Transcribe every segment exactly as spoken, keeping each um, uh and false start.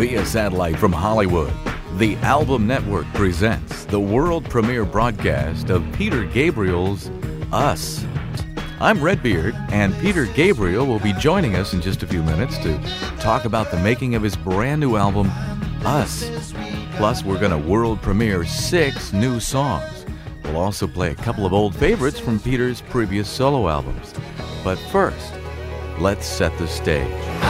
via satellite from Hollywood. The Album Network presents the world premiere broadcast of Peter Gabriel's Us. I'm Redbeard, and Peter Gabriel will be joining us in just a few minutes to talk about the making of his brand new album, Us. Plus, we're going to world premiere six new songs. We'll also play a couple of old favorites from Peter's previous solo albums. But first, let's set the stage.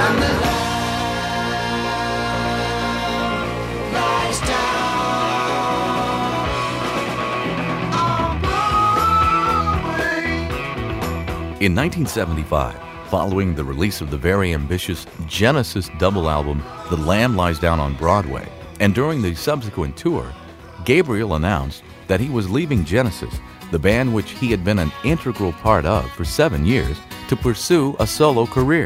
In nineteen seventy-five, following the release of the very ambitious Genesis double album, The Lamb Lies Down on Broadway, and during the subsequent tour, Gabriel announced that he was leaving Genesis, the band which he had been an integral part of for seven years, to pursue a solo career.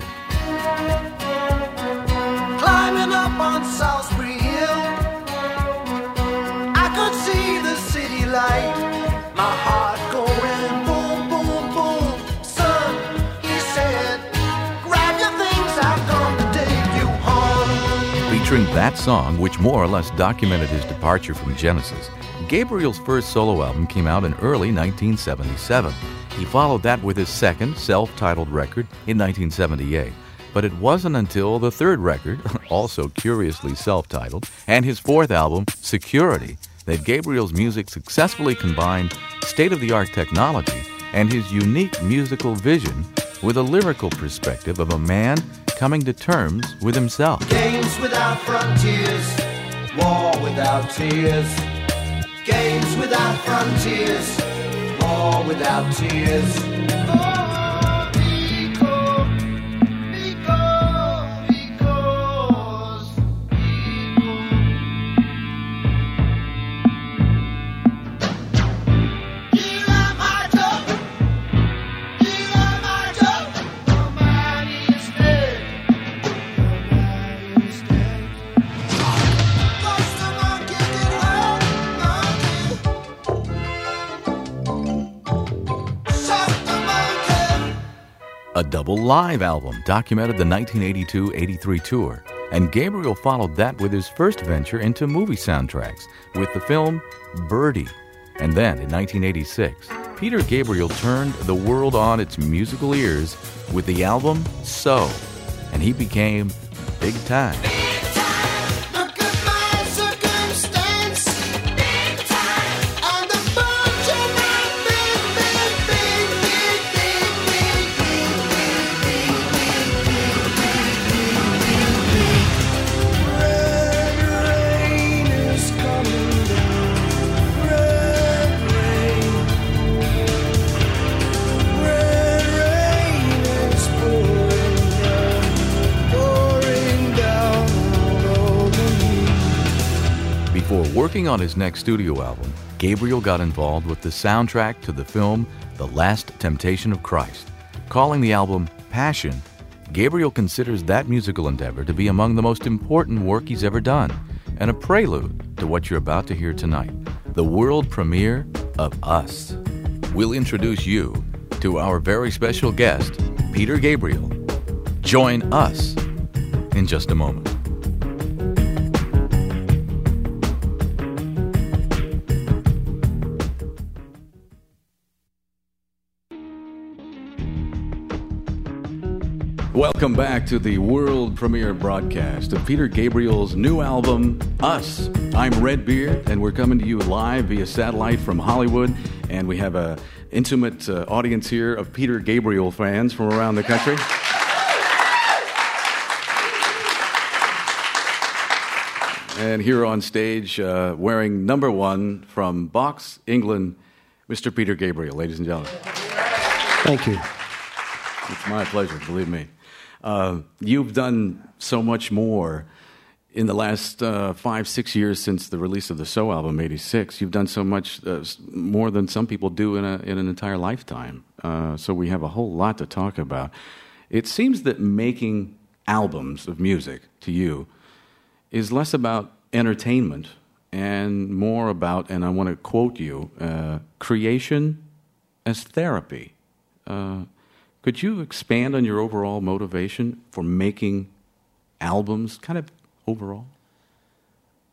Climbing up on Salisbury Hill, I could see the city light, my heart going boom, boom, boom. Son, he said, grab your things, I've come to take you home. Featuring that song, which more or less documented his departure from Genesis, Gabriel's first solo album came out in early nineteen seventy-seven. He followed that with his second, self-titled record in nineteen seventy-eight. But it wasn't until the third record, also curiously self-titled, and his fourth album, Security, that Gabriel's music successfully combined state-of-the-art technology and his unique musical vision with a lyrical perspective of a man coming to terms with himself. Games without frontiers, war without tears. Games without frontiers, war without tears. Oh, because, because, because, Eli Martel, Eli Martel, somebody is dead, somebody is dead. Customer kicking out, A double live album documented the nineteen eighty-two eighty-three tour, and Gabriel followed that with his first venture into movie soundtracks with the film Birdie. And then, in nineteen eighty-six, Peter Gabriel turned the world on its musical ears with the album So, and he became big time. Look at my circumstance, big time, on the bunch of my big, big, big, big, big, big, big, big, rain is coming down, red rain, red rain is pouring down, pouring down all over me. Before working on his next studio album, Gabriel got involved with the soundtrack to the film The Last Temptation of Christ. Calling the album Passion, Gabriel considers that musical endeavor to be among the most important work he's ever done, and a prelude to what you're about to hear tonight, the world premiere of Us. We'll introduce you to our very special guest, Peter Gabriel. Join us in just a moment. Welcome back to the world premiere broadcast of Peter Gabriel's new album, Us. I'm Redbeard, and we're coming to you live via satellite from Hollywood, and we have an intimate uh, audience here of Peter Gabriel fans from around the country. And here on stage, uh, wearing number one from Box, England, Mister Peter Gabriel, ladies and gentlemen. Thank you. It's my pleasure, believe me. Uh, you've done so much more in the last uh, five, six years since the release of the So album, eighty-six. You've done so much uh, more than some people do in, a, in an entire lifetime. Uh, so we have a whole lot to talk about. It seems that making albums of music to you is less about entertainment and more about, and I want to quote you, uh, creation as therapy. Uh, could you expand on your overall motivation for making albums, kind of overall?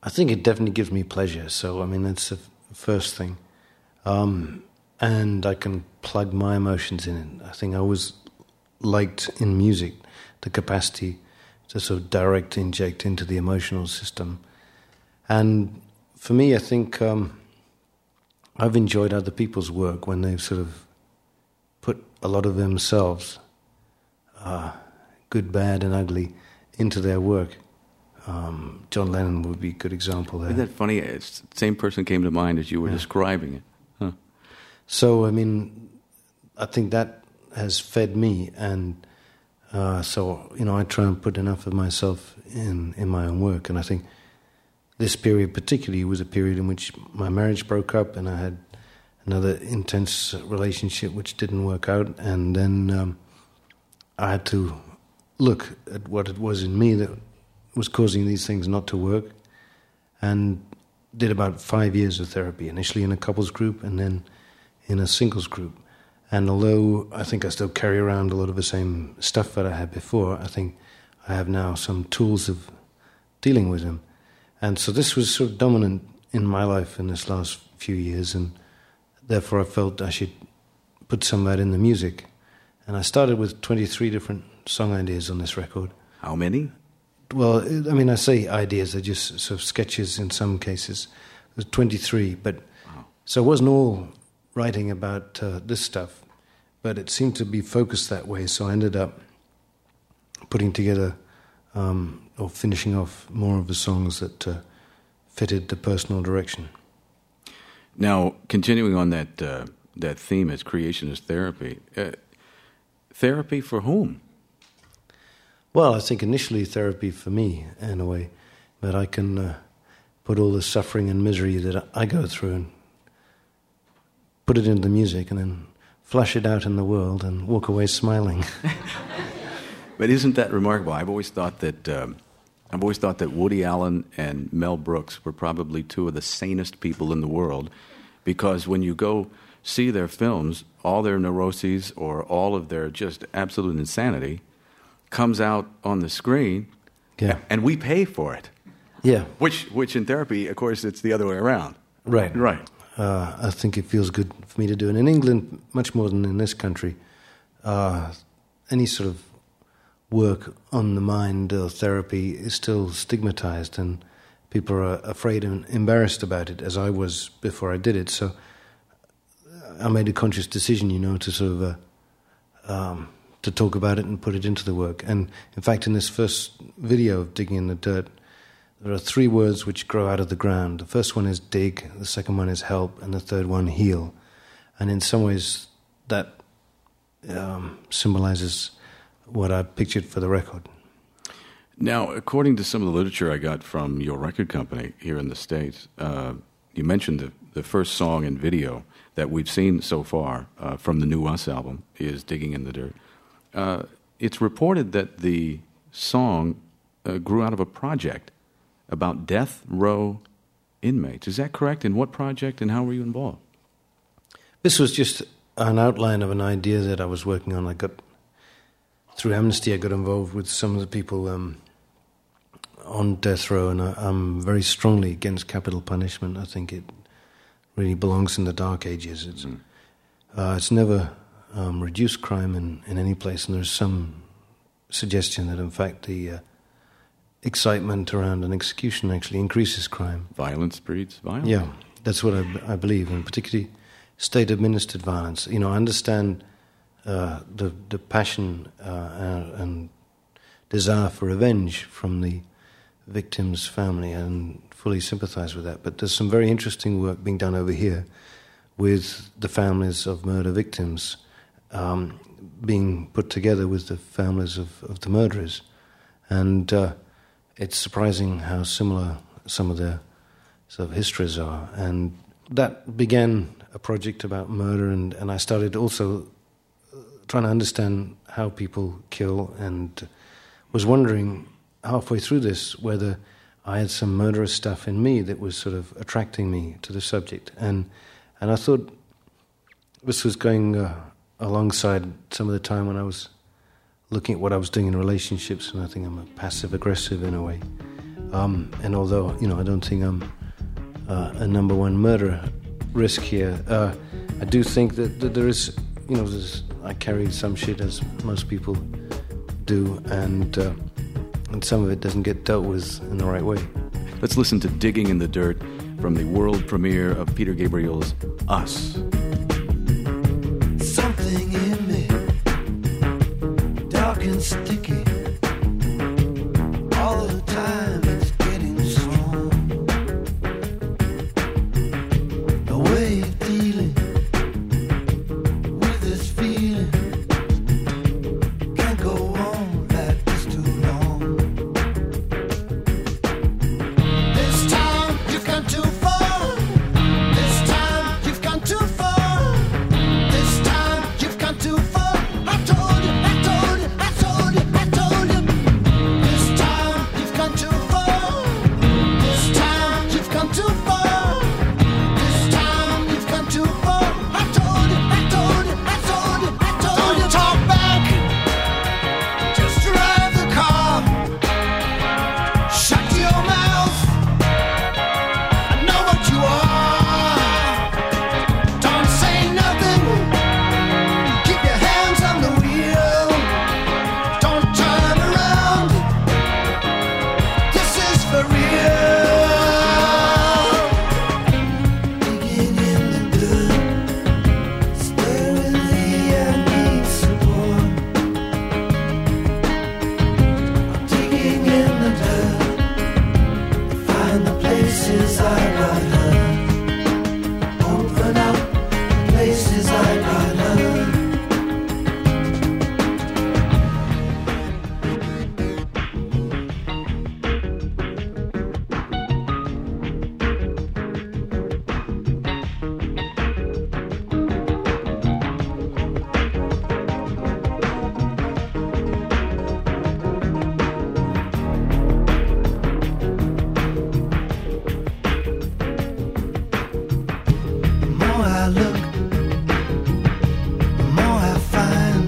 I think it definitely gives me pleasure. So, I mean, that's the first thing. Um, and I can plug my emotions in it. I think I always liked in music the capacity to sort of direct inject into the emotional system. And for me, I think um, I've enjoyed other people's work when they've sort of put a lot of themselves, uh, good, bad, and ugly, into their work. Um, John Lennon would be a good example there. Isn't that funny? It's the same person came to mind as you were yeah. describing it. Huh. So, I mean, I think that has fed me, and uh, so, you know, I try and put enough of myself in, in my own work. And I think this period particularly was a period in which my marriage broke up and I had another intense relationship which didn't work out. And then um, I had to look at what it was in me that was causing these things not to work, and did about five years of therapy, initially in a couples group and then in a singles group. And although I think I still carry around a lot of the same stuff that I had before, I think I have now some tools of dealing with them. And so this was sort of dominant in my life in this last few years, and therefore I felt I should put some of that in the music. And I started with twenty-three different song ideas on this record. How many? Well, I mean, I say ideas, they're just sort of sketches in some cases. There's twenty-three, but wow. So it wasn't all writing about uh, this stuff, but it seemed to be focused that way, so I ended up putting together um, or finishing off more of the songs that uh, fitted the personal direction. Now, continuing on that uh, that theme as creationist therapy, uh, therapy for whom? Well, I think initially therapy for me, in a way, that I can uh, put all the suffering and misery that I go through and put it into the music and then flush it out in the world and walk away smiling. But isn't that remarkable? I've always thought that um, I've always thought that Woody Allen and Mel Brooks were probably two of the sanest people in the world, because when you go see their films, all their neuroses or all of their just absolute insanity comes out on the screen, yeah. and we pay for it. Yeah. Which, which in therapy, of course, it's the other way around. Right. Right. Uh, I think it feels good for me to do it. In England, much more than in this country, uh, any sort of work on the mind or therapy is still stigmatized, and people are afraid and embarrassed about it, as I was before I did it. So I made a conscious decision, you know, to sort of uh, um, to talk about it and put it into the work. And in fact, in this first video of Digging in the Dirt, there are three words which grow out of the ground. The first one is dig, the second one is help, and the third one heal. And in some ways, that um, symbolizes what I pictured for the record. Now, according to some of the literature I got from your record company here in the States, uh, you mentioned the, the first song and video that we've seen so far uh, from the New Us album is Digging in the Dirt. Uh, it's reported that the song uh, grew out of a project about death row inmates. Is that correct? And what project and how were you involved? This was just an outline of an idea that I was working on. I got, through Amnesty, I got involved with some of the people um, on death row, and I, I'm very strongly against capital punishment. I think it really belongs in the dark ages. It's, mm. uh, it's never um, reduced crime in, in any place, and there's some suggestion that, in fact, the uh, excitement around an execution actually increases crime. Violence breeds violence. Yeah, that's what I, I believe, and particularly state-administered violence. You know, I understand uh, the the passion uh, and desire for revenge from the victim's family, and fully sympathize with that. But there's some very interesting work being done over here with the families of murder victims um, being put together with the families of, of the murderers. And uh, it's surprising how similar some of their sort of histories are. And that began a project about murder, and, and I started also trying to understand how people kill, and was wondering halfway through this whether I had some murderous stuff in me that was sort of attracting me to the subject. And and I thought this was going uh, alongside some of the time when I was looking at what I was doing in relationships, and I think I'm a passive-aggressive in a way. Um, and although, you know, I don't think I'm uh, a number one murder risk here, uh, I do think that, that there is, you know, there's, I carry some shit as most people do, and uh, and some of it doesn't get dealt with in the right way. Let's listen to Digging in the Dirt from the world premiere of Peter Gabriel's Us. Something in me, dark and sticky, all the time it's getting strong. The way of dealing with this feeling can't go on like this too long. This time you've gone too far. This time you've gone too far. This time you've gone too far. I told you, I told you, I told you, I told you. This time you've gone too far. This time you've gone too far. This time you've gone too far. I told you, I told you, I told you, I told you. Don't talk back. Just drive the car. Shut your mouth. I know what you are. Don't say nothing. Keep your hands on the wheel. Don't turn around. This is for real. Digging in the dirt. Stay with me, I need support. I'm digging in the dirt. Find the places I got hurt. Open up the places I got hurt. The more I look, the more I find.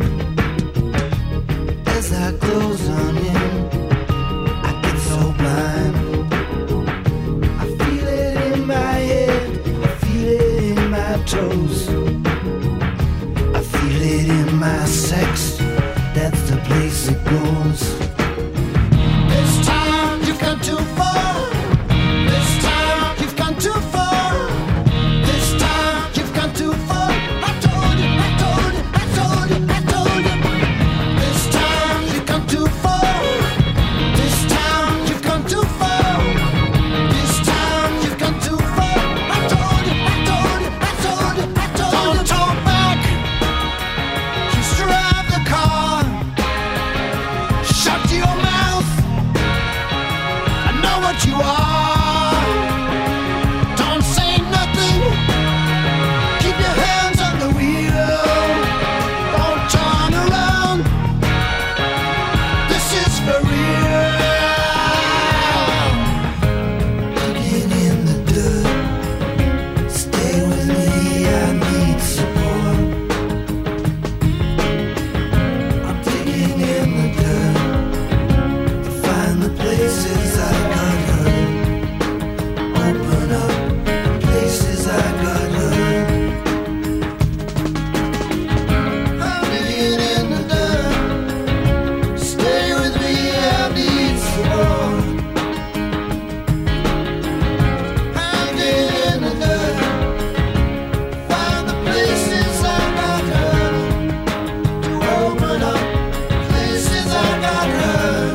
As I close on in, I get so blind. I feel it in my head, I feel it in my toes. I feel it in my sex, that's the place it goes. This time you've gone too far. This time you've gone too far. This time you've gone too far. I told you, I told you, I told you, I told you. This time you've gone too far. This time you've gone too far. This time you've gone too far. I told you, I told you, I told you, I told you. Don't talk back. Just drive the car. Shut your mouth. I know what you are. Don't say nothing. Keep your hands on the wheel. Don't turn around. This is for real. Digging in the dirt. Stay with me, I need support. I'm digging in the dirt to find the places I got hurt. Open up the places I got hurt. I'm digging in the dirt. Stay with me, I need support. I'm digging in the dirt. Find the places I got hurt. To open up places I got hurt.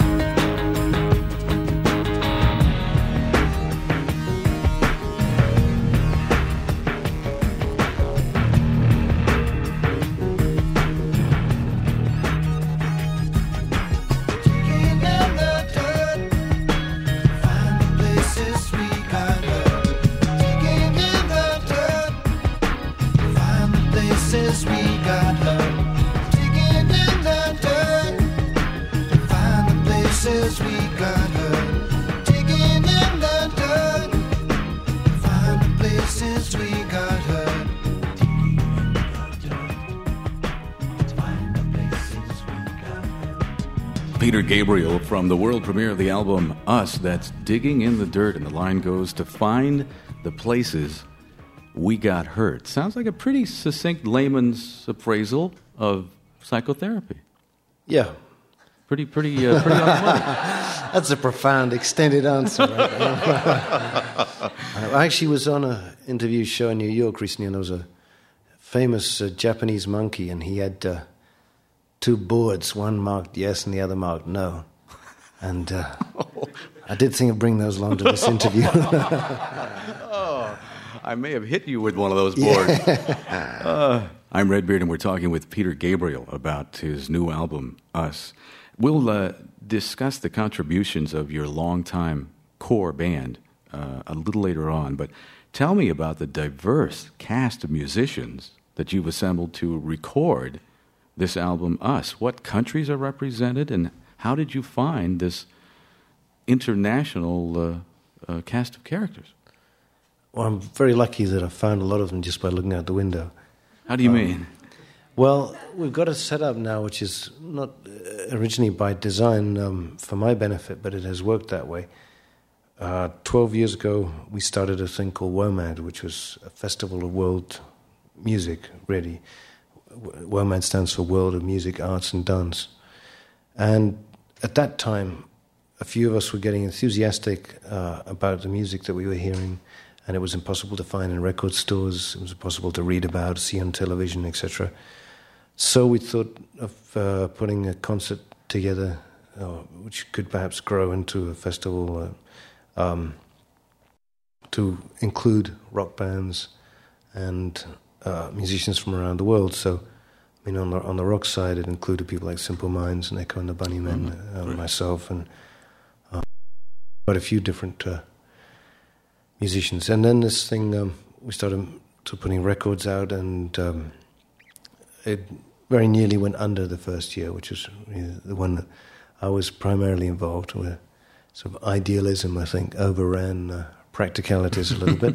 Digging in the dirt. Find the places we got hurt. Digging in the dirt. Find the places we got hurt. Digging in the dirt. Find the places we got hurt. Digging in the dirt. Find the places we got hurt. Find the places we got hurt. Peter Gabriel from the world premiere of the album Us, that's Digging in the Dirt, and the line goes, to find the places we got hurt. Sounds like a pretty succinct layman's appraisal of psychotherapy. Yeah. Pretty, pretty, uh, pretty on the money. That's a profound, extended answer. Right? I actually was on an interview show in New York recently, and there was a famous uh, Japanese monkey, and he had uh, two boards, one marked yes and the other marked no. And uh, I did think of bringing those along to this interview. Oh, I may have hit you with one of those boards. Yeah. uh, I'm Redbeard, and we're talking with Peter Gabriel about his new album, Us. We'll uh, discuss the contributions of your longtime core band uh, a little later on, but tell me about the diverse cast of musicians that you've assembled to record this album, Us. What countries are represented, and how did you find this international uh, uh, cast of characters? Well, I'm very lucky that I found a lot of them just by looking out the window. How do you um, mean? Well, we've got a setup now which is not originally by design um, for my benefit, but it has worked that way. Uh, Twelve years ago, we started a thing called WOMAD, which was a festival of world music, really. WOMAD stands for World of Music, Arts and Dance. And at that time, a few of us were getting enthusiastic uh, about the music that we were hearing, and it was impossible to find in record stores, it was impossible to read about, see on television, et cetera. So we thought of uh, putting a concert together, uh, which could perhaps grow into a festival uh, um, to include rock bands and uh, musicians from around the world. So, I mean, on the on the rock side, it included people like Simple Minds and Echo and the Bunnymen, mm-hmm. uh, right. myself, and uh, quite a few different uh, musicians. And then this thing, um, we started to putting records out, and um, it very nearly went under the first year, which was really the one that I was primarily involved with. Sort of idealism, I think, overran uh, practicalities a little bit.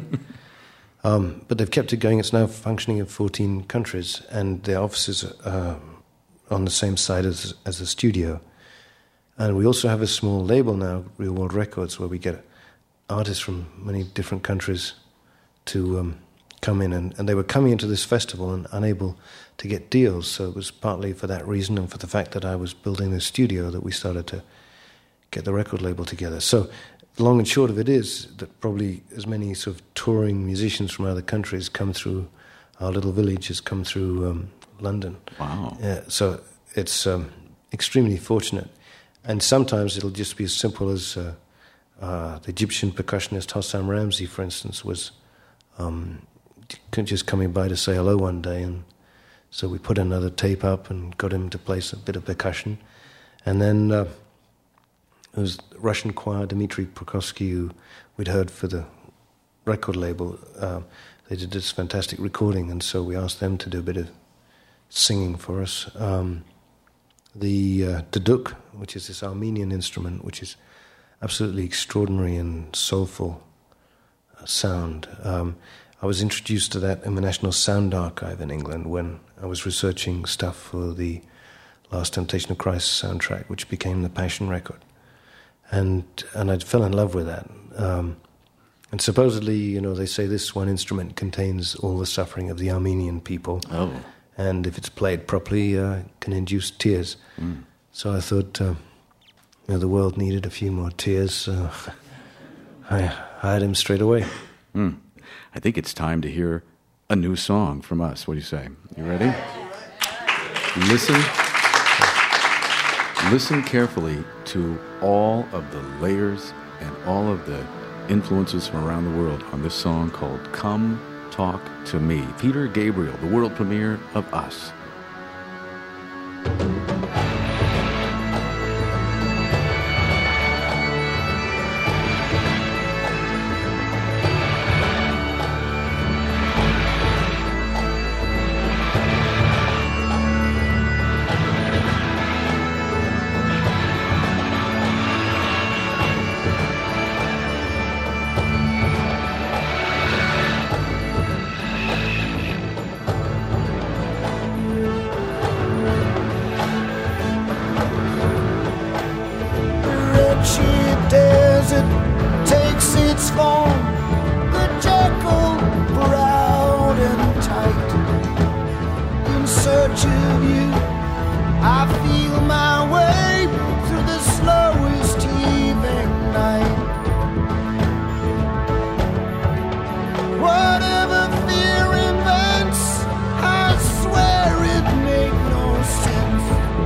Um, but they've kept it going. It's now functioning in fourteen countries, and the offices are uh, on the same side as, as the studio. And we also have a small label now, Real World Records, where we get artists from many different countries to um, come in. And, and they were coming into this festival and unable to get deals. So it was partly for that reason and for the fact that I was building this studio that we started to get the record label together. So long and short of it is that probably as many sort of touring musicians from other countries come through our little village as come through um, London. Wow. Yeah, so it's um, extremely fortunate. And sometimes it'll just be as simple as uh, uh, the Egyptian percussionist Hossam Ramsey, for instance, was um, just coming by to say hello one day. And so we put another tape up and got him to play a bit of percussion. And then Uh, It was Russian choir, Dmitry Prokofsky, who we'd heard for the record label. Uh, they did this fantastic recording, and so we asked them to do a bit of singing for us. Um, the uh, duduk, which is this Armenian instrument, which is absolutely extraordinary and soulful uh, sound. Um, I was introduced to that in the National Sound Archive in England when I was researching stuff for the Last Temptation of Christ soundtrack, which became the Passion record. And and I fell in love with that. Um, and supposedly, you know, they say this one instrument contains all the suffering of the Armenian people. Oh. And if it's played properly, uh, can induce tears. Mm. So I thought, uh, you know, the world needed a few more tears. So I hired him straight away. Mm. I think it's time to hear a new song from Us. What do you say? You ready? Listen. Listen carefully to all of the layers and all of the influences from around the world on this song called Come Talk to Me. Peter Gabriel, the world premiere of Us. wretched desert takes its form, the jackal proud and tight. In search of you, I feel my way through the slowest evening night. Whatever fear invents, I swear it make no sense.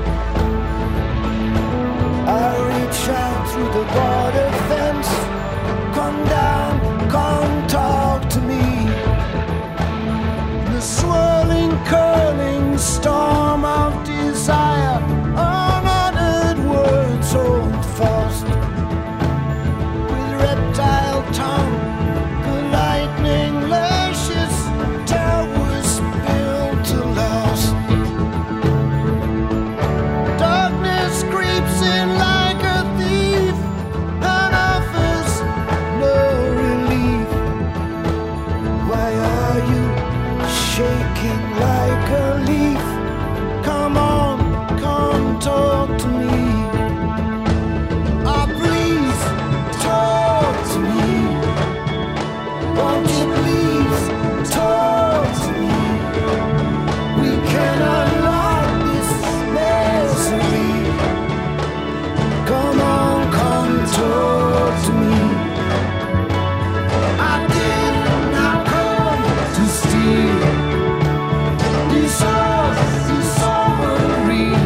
I reach out through the border fence. Come down, come talk to me. The swirling, curling storm of desire, unuttered words hold fast. With reptile tongue, the lightning lashes, towers built to last. Darkness creeps in like a thief and offers no relief. Why are you shaking like a leaf? Come on, come talk to me. Oh, please talk to me. Won't you please talk to me? We can unlock this misery. Come on, come talk to me. I did not come to steal. These souls, these souls are real.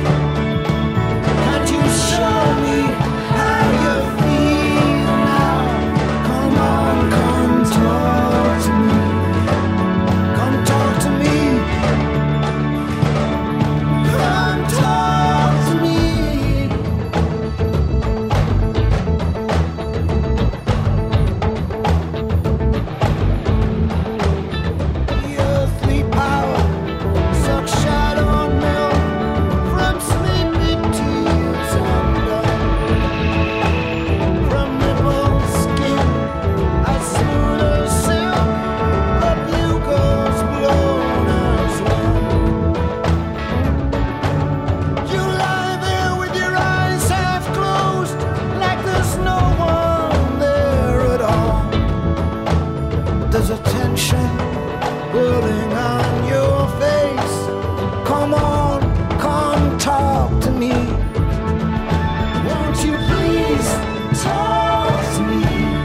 Can't you show me how you feel now? Come on, come talk to me. Come talk to me. Come talk to me. The earthly power sucks shadow and milk from sleepy tears undone. From nipple skin as smooth as silk, the bugles blown as one. You lie there with your eyes half closed, like there's no one there at all. There's a tension building on your face. Come on, come talk to me. Won't you please talk to me?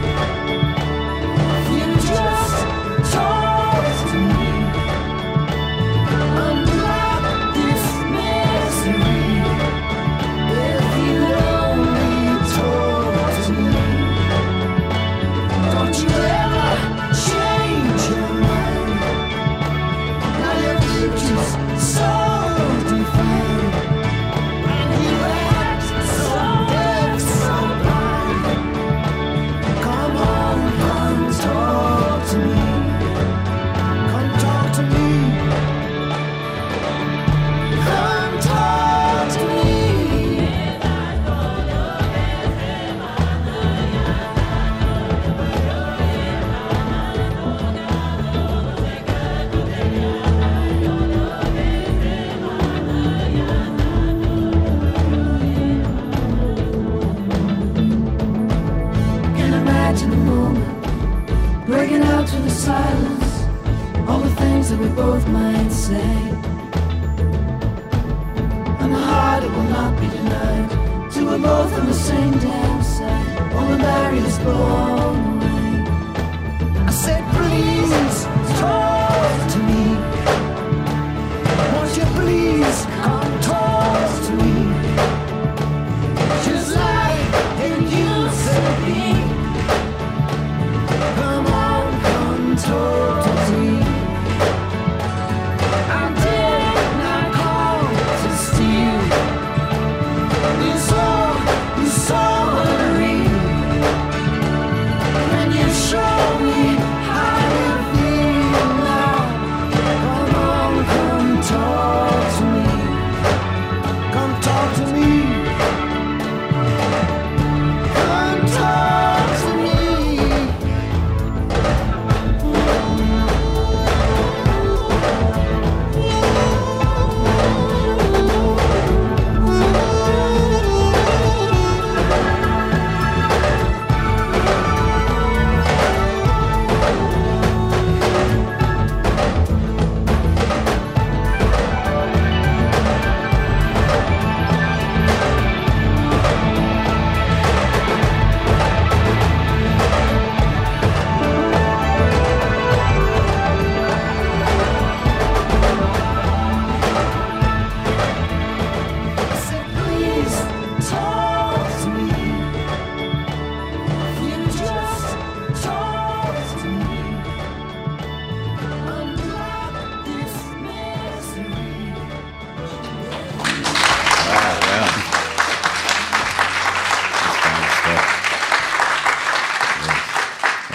If you just talk to me, unlock this misery. If you only talk to me, don't you ever change your mind. Now your future's so defined, and you act so deaf, so blind. Come on, come talk to me. Come talk to me. Come talk to me. Can imagine a moment breaking out through the silence, all the things that we both might say. And the heart, it will not be denied, till we're both on the same damn side, all the barriers blown away. I said, please talk to me. Won't you please come talk to me? Just like it used to be. Come on, come talk to me. I did not come to steal. These all, these all are real. Can you show me how you feel now? Come on, come talk to me.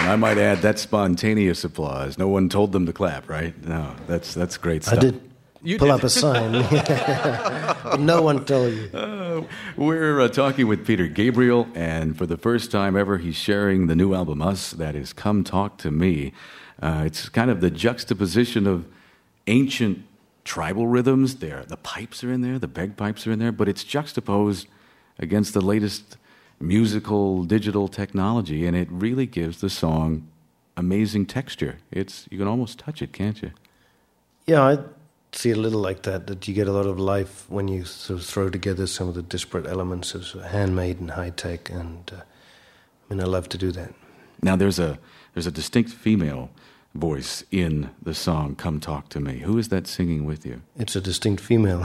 And I might add, that's spontaneous applause. No one told them to clap, right? No, that's that's great stuff. I did You pull did. up a sign. But no one told you. Uh, we're uh, talking with Peter Gabriel, and for the first time ever, he's sharing the new album, Us, that is Come Talk to Me. Uh, it's kind of the juxtaposition of ancient tribal rhythms. There, the pipes are in there, the bagpipes are in there, but it's juxtaposed against the latest musical digital technology, and it really gives the song amazing texture. It's you can almost touch it, can't you? Yeah, I see it a little like that, that you get a lot of life when you sort of throw together some of the disparate elements of sort of handmade and high-tech, and uh, I mean, I love to do that. Now, there's a there's a distinct female voice in the song Come Talk to Me. Who is that singing with you? It's a distinct female.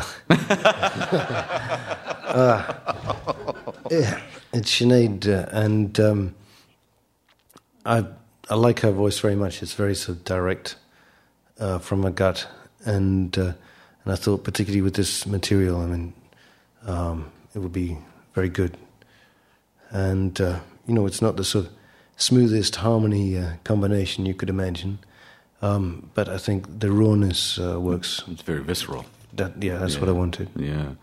uh, yeah, it's Sinead, uh, and um, I I like her voice very much. It's very sort of direct uh, from her gut, and uh, and I thought particularly with this material, I mean, um, it would be very good. And uh, you know, it's not the sort of smoothest harmony uh, combination you could imagine, um, but I think the rawness uh, works. It's very visceral. That yeah, that's Yeah. what I wanted. Yeah.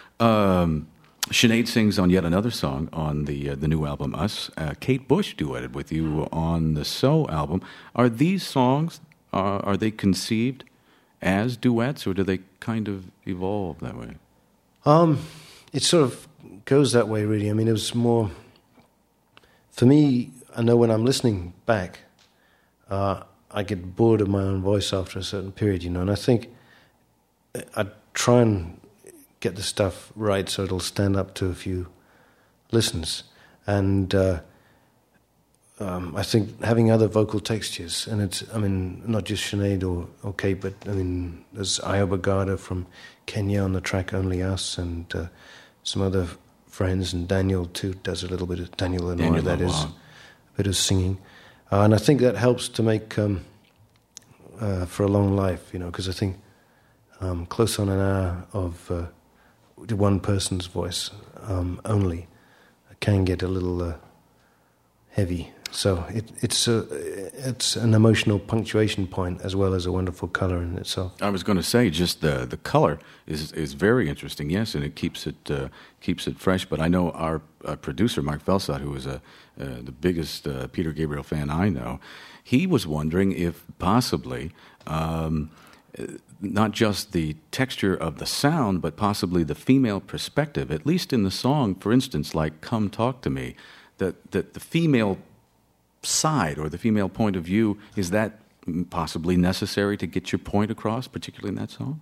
Um, Sinead sings on yet another song on the uh, the new album, Us. Uh, Kate Bush duetted with you on the So album. Are these songs, uh, are they conceived as duets, or do they kind of evolve that way? Um, it sort of goes that way, really. I mean, it was more... For me, I know when I'm listening back, uh, I get bored of my own voice after a certain period, you know, and I think I try and get the stuff right so it'll stand up to a few listens. And uh, um, I think having other vocal textures, and it's, I mean, not just Sinead or, or Kate, but I mean, there's Io Bagada from Kenya on the track Only Us, and uh, some other friends, and Daniel too does a little bit of, Daniel Lenoir, Daniel that is, Lenoir. a bit of singing. Uh, and I think that helps to make, um, uh, for a long life, you know, because I think um, close on an hour of uh, one person's voice um, only can get a little uh, heavy. So it, it's a, it's an emotional punctuation point as well as a wonderful color in itself. I was going to say, just the the color is is very interesting, yes, and it keeps it uh, keeps it fresh. But I know our uh, producer, Mark Felsot, who is a uh, the biggest uh, Peter Gabriel fan I know, he was wondering if possibly um, not just the texture of the sound, but possibly the female perspective, at least in the song, for instance, like "Come Talk to Me," that that the female side or the female point of view, is that possibly necessary to get your point across, particularly in that song?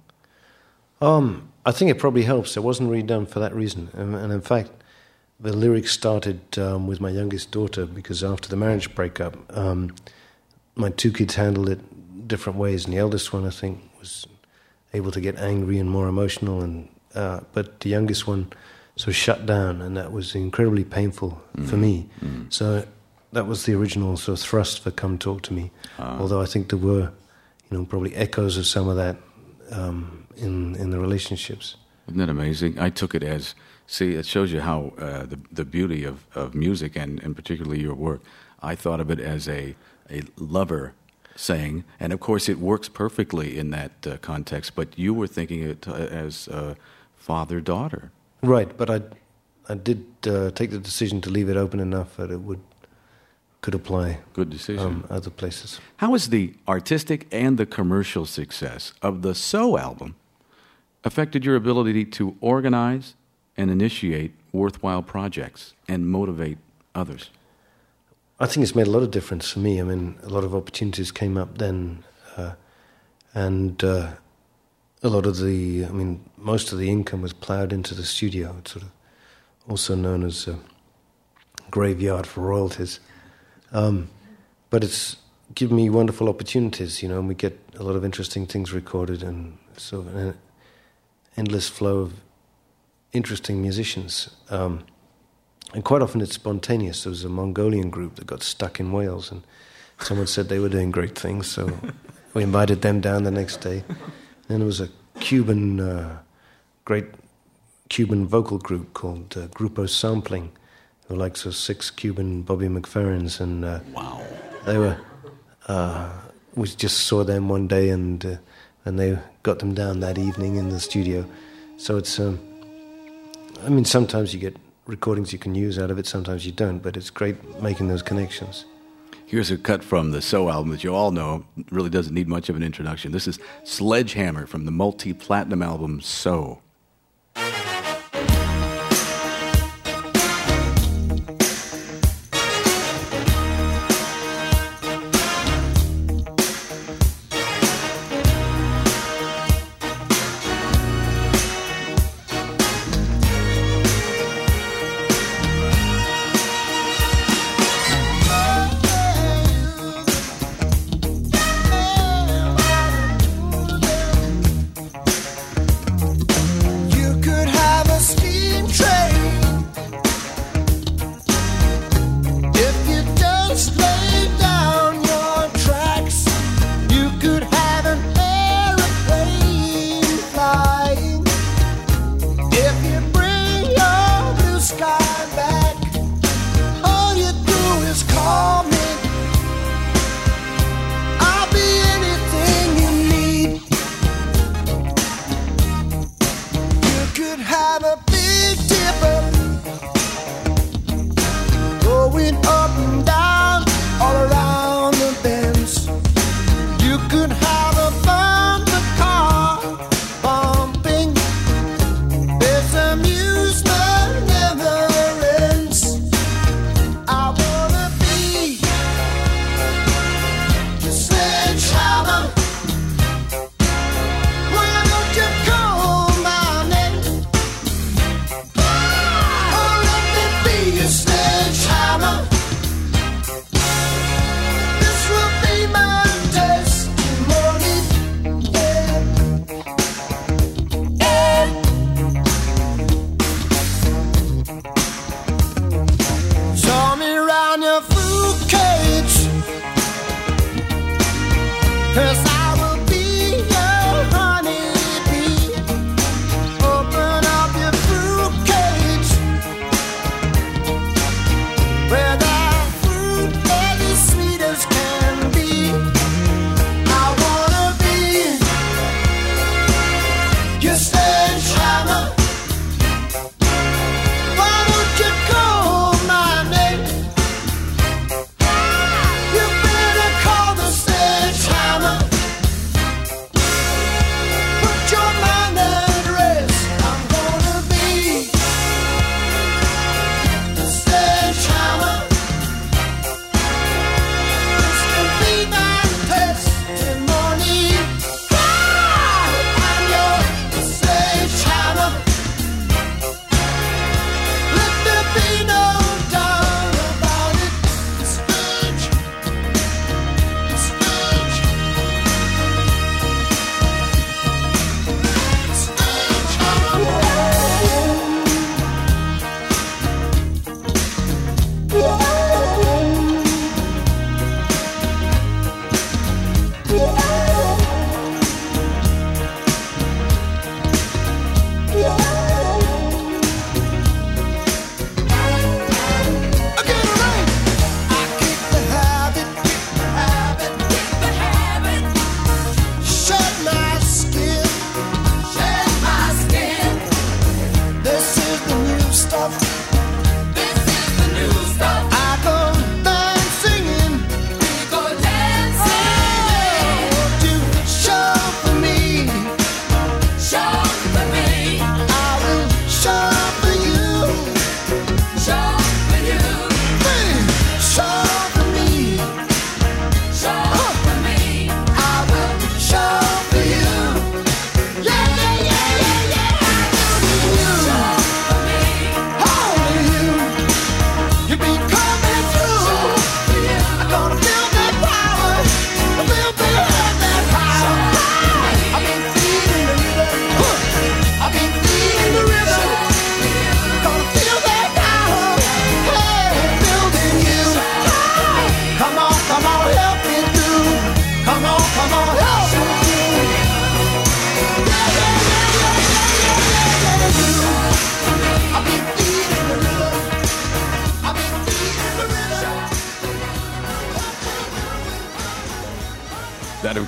Um, I think it probably helps. It wasn't really done for that reason. And, and in fact, the lyrics started um, with my youngest daughter, because after the marriage breakup, um, my two kids handled it different ways. And the eldest one, I think, was able to get angry and more emotional. And uh, but the youngest one sort of shut down, and that was incredibly painful mm. for me. Mm. So that was the original sort of thrust for Come Talk to Me. Uh. Although I think there were, you know, probably echoes of some of that um, in in the relationships. Isn't that amazing? I took it as, see, it shows you how uh, the the beauty of, of music, and, and particularly your work. I thought of it as a, a lover saying, and of course it works perfectly in that uh, context, but you were thinking it uh, as uh, father-daughter. Right, but I, I did uh, take the decision to leave it open enough that it would could apply. Good decision. Um, other places. How has the artistic and the commercial success of the So album affected your ability to organize and initiate worthwhile projects and motivate others? I think it's made a lot of difference for me. I mean, a lot of opportunities came up then, uh, and uh, a lot of the, I mean, most of the income was ploughed into the studio. It's sort of also known as a graveyard for royalties. Um, but it's given me wonderful opportunities, you know, and we get a lot of interesting things recorded, and sort of an endless flow of interesting musicians. Um, and quite often it's spontaneous. There was a Mongolian group that got stuck in Wales, and someone said they were doing great things, so we invited them down the next day. Then there was a Cuban, uh, great Cuban vocal group called uh, Grupo Sampling, who likes those six Cuban Bobby McFerrins, and uh, wow, They were. Uh, we just saw them one day, and uh, and they got them down that evening in the studio. So it's. Um, I mean, sometimes you get recordings you can use out of it, sometimes you don't. But it's great making those connections. Here's a cut from the So album that you all know. It really doesn't need much of an introduction. This is Sledgehammer from the multi-platinum album So.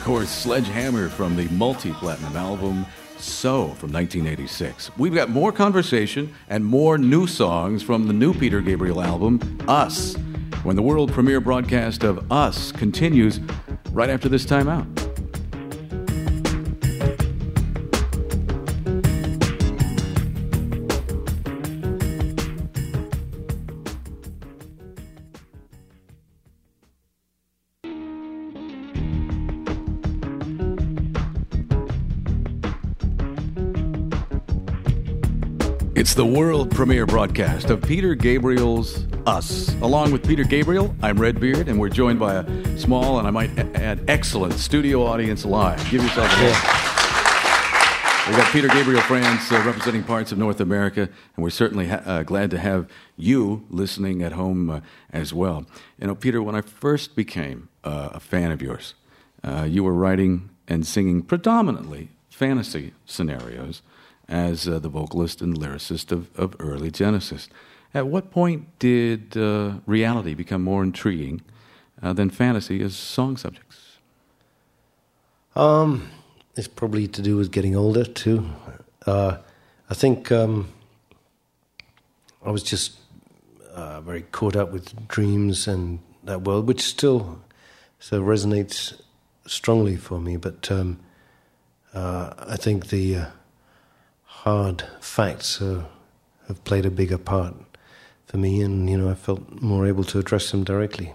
course, Sledgehammer from the multi-platinum album So from nineteen eighty-six. We've got more conversation and more new songs from the new Peter Gabriel album, Us, when the world premiere broadcast of Us continues right after this time out. It's the world premiere broadcast of Peter Gabriel's Us. Along with Peter Gabriel, I'm Redbeard, and we're joined by a small and I might add excellent studio audience live. Give yourself a hand. We've got Peter Gabriel fans uh, representing parts of North America, and we're certainly ha- uh, glad to have you listening at home uh, as well. You know, Peter, when I first became uh, a fan of yours, uh, you were writing and singing predominantly fantasy scenarios as uh, the vocalist and lyricist of, of early Genesis. At what point did uh, reality become more intriguing uh, than fantasy as song subjects? Um, it's probably to do with getting older, too. Uh, I think um, I was just uh, very caught up with dreams and that world, which still so resonates strongly for me. But um, uh, I think the uh, hard facts uh, have played a bigger part for me, and you know I felt more able to address them directly.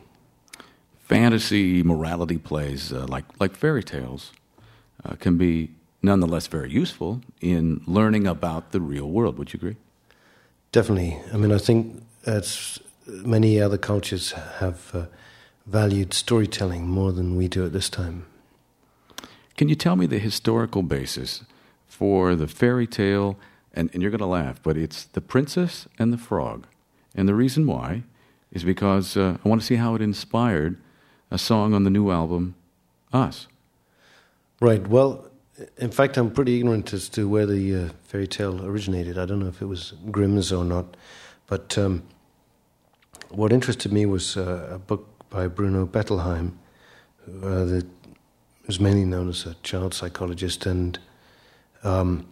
Fantasy morality plays uh, like like fairy tales uh, can be nonetheless very useful in learning about the real world. Would you agree? Definitely. I mean, I think as many other cultures have uh, valued storytelling more than we do at this time. Can you tell me the historical basis for the fairy tale, and, and you're going to laugh, but it's The Princess and the Frog. And the reason why is because uh, I want to see how it inspired a song on the new album, Us. Right. Well, in fact, I'm pretty ignorant as to where the uh, fairy tale originated. I don't know if it was Grimm's or not. But um, what interested me was uh, a book by Bruno Bettelheim, who uh, the, was mainly known as a child psychologist, and Um,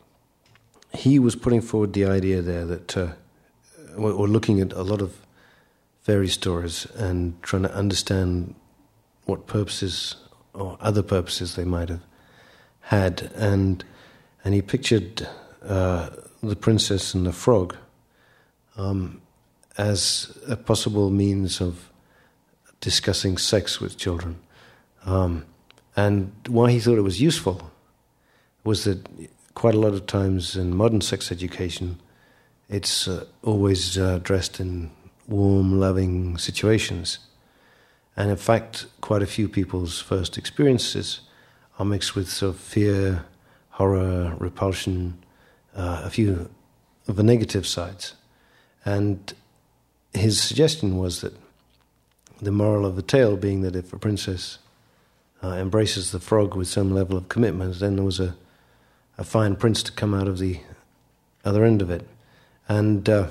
he was putting forward the idea there that, uh, or looking at a lot of fairy stories and trying to understand what purposes or other purposes they might have had, and and he pictured uh, the princess and the frog um, as a possible means of discussing sex with children, um, and why he thought it was useful was that quite a lot of times in modern sex education, it's uh, always uh, dressed in warm, loving situations. And in fact, quite a few people's first experiences are mixed with sort of fear, horror, repulsion, uh, a few of the negative sides. And his suggestion was that the moral of the tale being that if a princess uh, embraces the frog with some level of commitment, then there was a a fine prince to come out of the other end of it. And uh,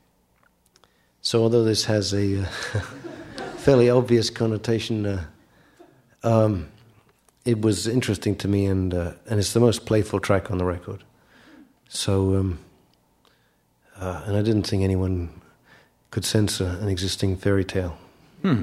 so although this has a uh, fairly obvious connotation, uh, um, it was interesting to me, and uh, and it's the most playful track on the record. So, um, uh, and I didn't think anyone could censor an existing fairy tale. Hmm.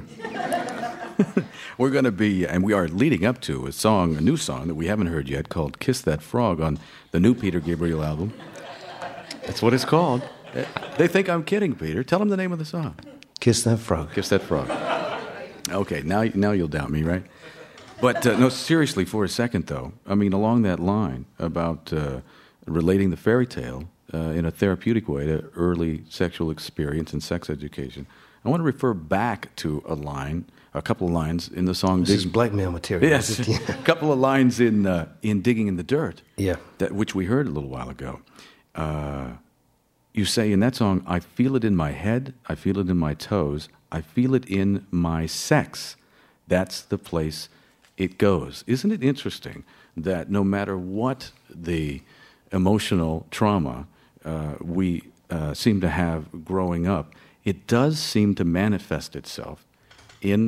We're going to be, and we are leading up to a song, a new song that we haven't heard yet called Kiss That Frog on the new Peter Gabriel album. That's what it's called. They think I'm kidding, Peter. Tell them the name of the song. Kiss That Frog. Kiss That Frog. Okay, now, now you'll doubt me, right? But uh, no, seriously, for a second, though, I mean, along that line about uh, relating the fairy tale uh, in a therapeutic way to early sexual experience and sex education, I want to refer back to a line, a couple of lines in the song. This Digging. is blackmail material. Yes, a couple of lines in uh, in Digging in the Dirt. Yeah, that which we heard a little while ago. Uh, you say in that song, "I feel it in my head, I feel it in my toes, I feel it in my sex. That's the place it goes." Isn't it interesting that no matter what the emotional trauma uh, we uh, seem to have growing up, it does seem to manifest itself in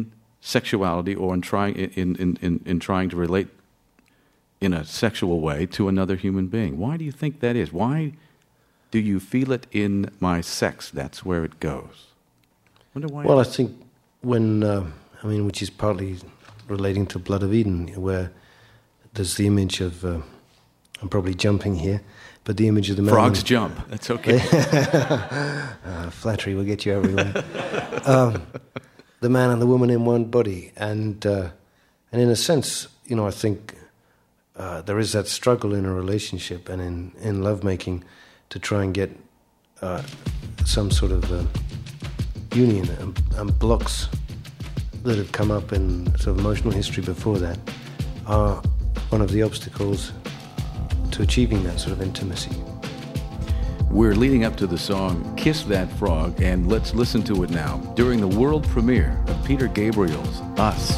sexuality or in trying in, in, in, in trying to relate in a sexual way to another human being. Why do you think that is? Why do you feel it in my sex? That's where it goes. Wonder why. Well, I think when uh, I mean, which is partly relating to Blood of Eden, where there's the image of uh, I'm probably jumping here, but the image of the man. Frogs jump. That's okay. uh, flattery will get you everywhere. um, the man and the woman in one body, and uh, and in a sense, you know, I think uh, there is that struggle in a relationship and in in lovemaking to try and get uh, some sort of uh, union, and, and blocks that have come up in sort of emotional history before that are one of the obstacles to achieving that sort of intimacy. We're leading up to the song Kiss That Frog, and let's listen to it now during the world premiere of Peter Gabriel's Us.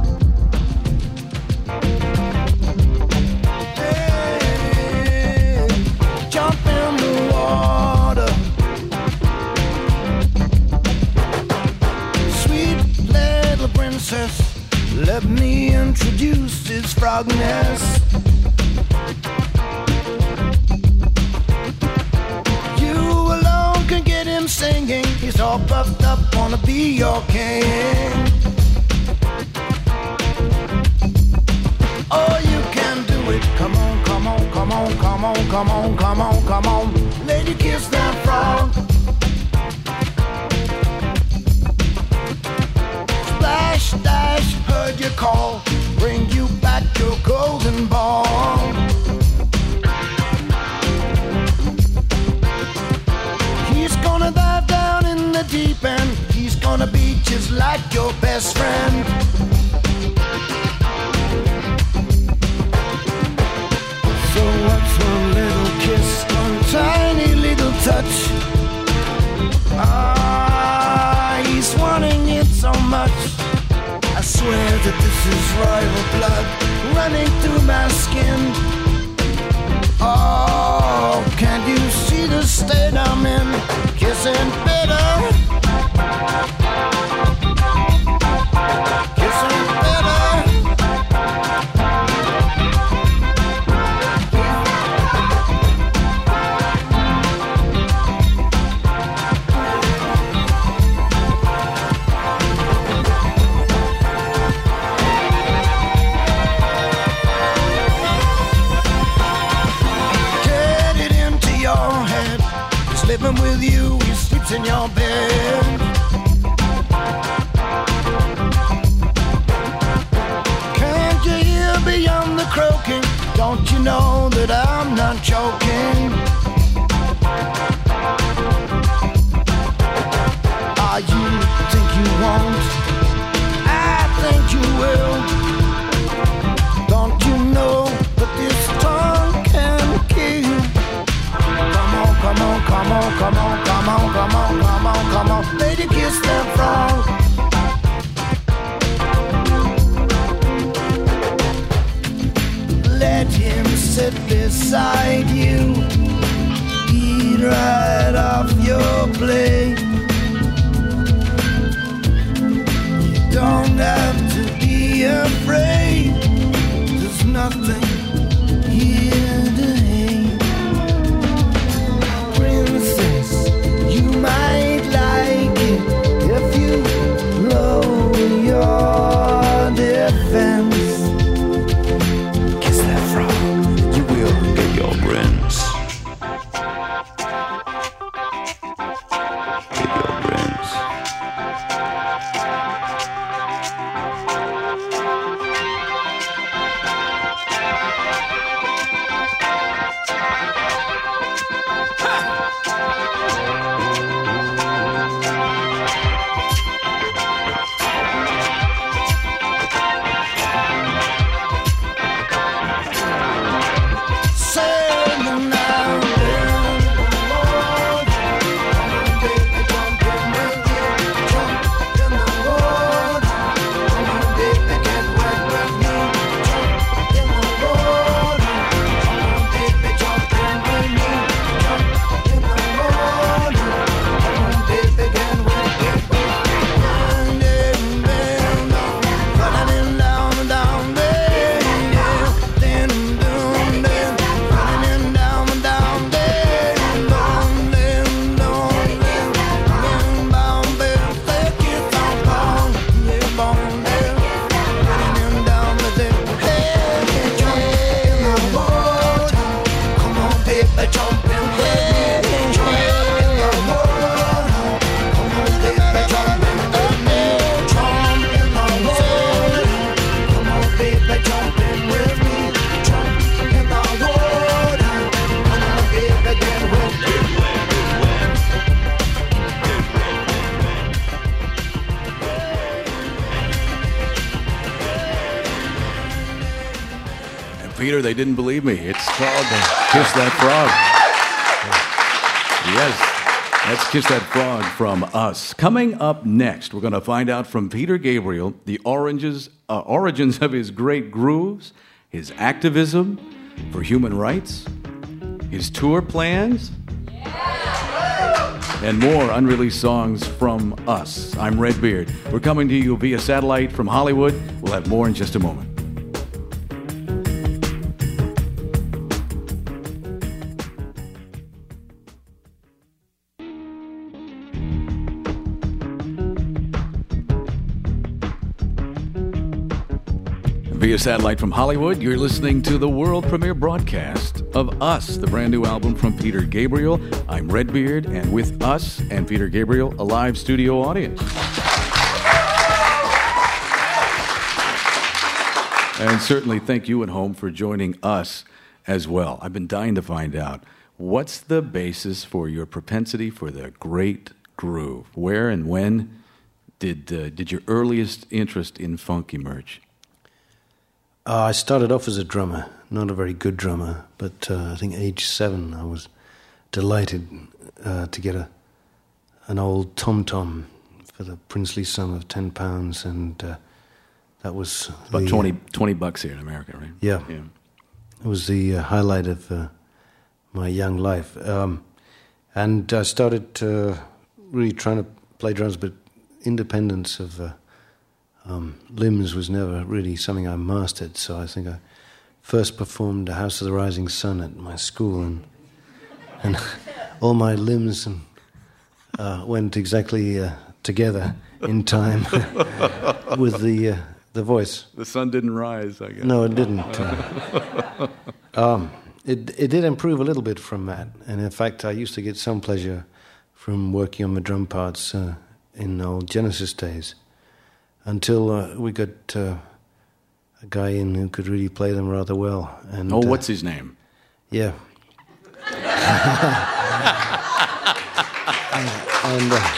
Hey, jump in the water. Sweet little princess, let me introduce this frog nest. Singing, he's all puffed up, wanna be your king. Oh, you can do it. Come on, come on, come on, come on, come on, come on, come on. Lady, kiss that frog. Splash, dash, heard your call. Bring you back your golden ball. Dive down in the deep end. He's gonna be just like your best friend. So what's one little kiss, one tiny little touch? Ah, he's wanting it so much. I swear that this is royal blood running through my skin. Oh, can't you see the state I'm in? Kissing better. Kissing better. Get it into your head. He's living with you. In your bed, can't you hear beyond the croaking? Don't you know that I'm not joking? Ah, you think you won't? I think you will. Don't you know that this tongue can kill? Come on, come on, come on, come on, come on, come on, come on, come on, lady, kiss that frog. Let him sit beside you, eat right off your plate. You don't have to be afraid. There's nothing here to hate. Princess, you might like it if you lower your defense. Kiss that frog, you will get your prince. Get your prince. Peter, they didn't believe me. It's called Kiss That Frog. Yes, that's Kiss That Frog from us. Coming up next, we're going to find out from Peter Gabriel the oranges, uh, origins of his great grooves, his activism for human rights, his tour plans, and more unreleased songs from us. I'm Redbeard. We're coming to you via satellite from Hollywood. We'll have more in just a moment. Via satellite from Hollywood, you're listening to the world premiere broadcast of Us, the brand new album from Peter Gabriel. I'm Redbeard, and with us and Peter Gabriel, a live studio audience. And certainly thank you at home for joining us as well. I've been dying to find out, what's the basis for your propensity for the great groove? Where and when did uh, did your earliest interest in funk emerge? Uh, I started off as a drummer, not a very good drummer, but uh, I think age seven I was delighted uh, to get a an old tom-tom for the princely sum of ten pounds, and uh, that was... About the, twenty, twenty bucks here in America, right? Yeah. yeah. It was the uh, highlight of uh, my young life. Um, and I started uh, really trying to play drums, but independence of... Uh, Um, limbs was never really something I mastered, so I think I first performed the House of the Rising Sun at my school, and and all my limbs and, uh, went exactly uh, together in time with the uh, the voice. The sun didn't rise, I guess. No, it didn't. um, it it did improve a little bit from that, and in fact, I used to get some pleasure from working on the drum parts uh, in old Genesis days. Until uh, we got uh, a guy in who could really play them rather well. And, oh, uh, what's his name? Yeah. and and, uh,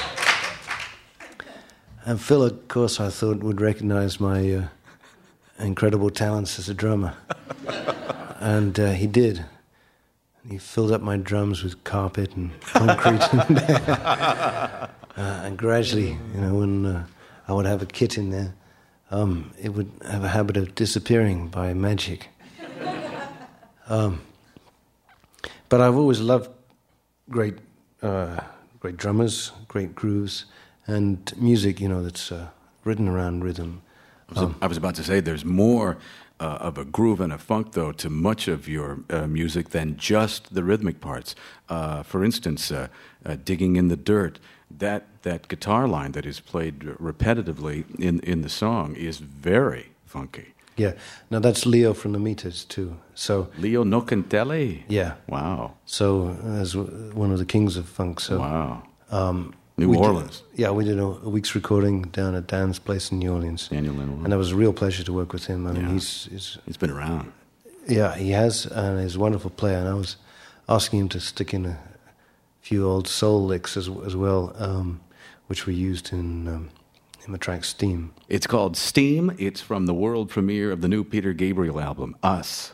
and Phil, of course, I thought would recognize my uh, incredible talents as a drummer. And uh, he did. He filled up my drums with carpet and concrete. uh, and gradually, you know, when... Uh, I would have a kit in there, um, it would have a habit of disappearing by magic. Um, but I've always loved great uh, great drummers, great grooves, and music, you know, that's uh, written around rhythm. I was, um, I was about to say, there's more uh, of a groove and a funk, though, to much of your uh, music than just the rhythmic parts. Uh, for instance, uh, uh, Digging in the Dirt, that that guitar line that is played repetitively in, in the song is very funky. Yeah. Now, that's Leo from the Meters, too. So Leo Nocentelli? Yeah. Wow. So, as one of the kings of funk. So, wow. Um, New Orleans. Did, yeah, we did a, a week's recording down at Dan's place in New Orleans. Daniel Lynn. And it was a real pleasure to work with him. I mean, yeah. he's, he's... He's been around. Yeah, he has, and he's a wonderful player. And I was asking him to stick in a few old soul licks as, as well, um, which were used in... Um, in the track Steam. It's called Steam. It's from the world premiere of the new Peter Gabriel album, Us.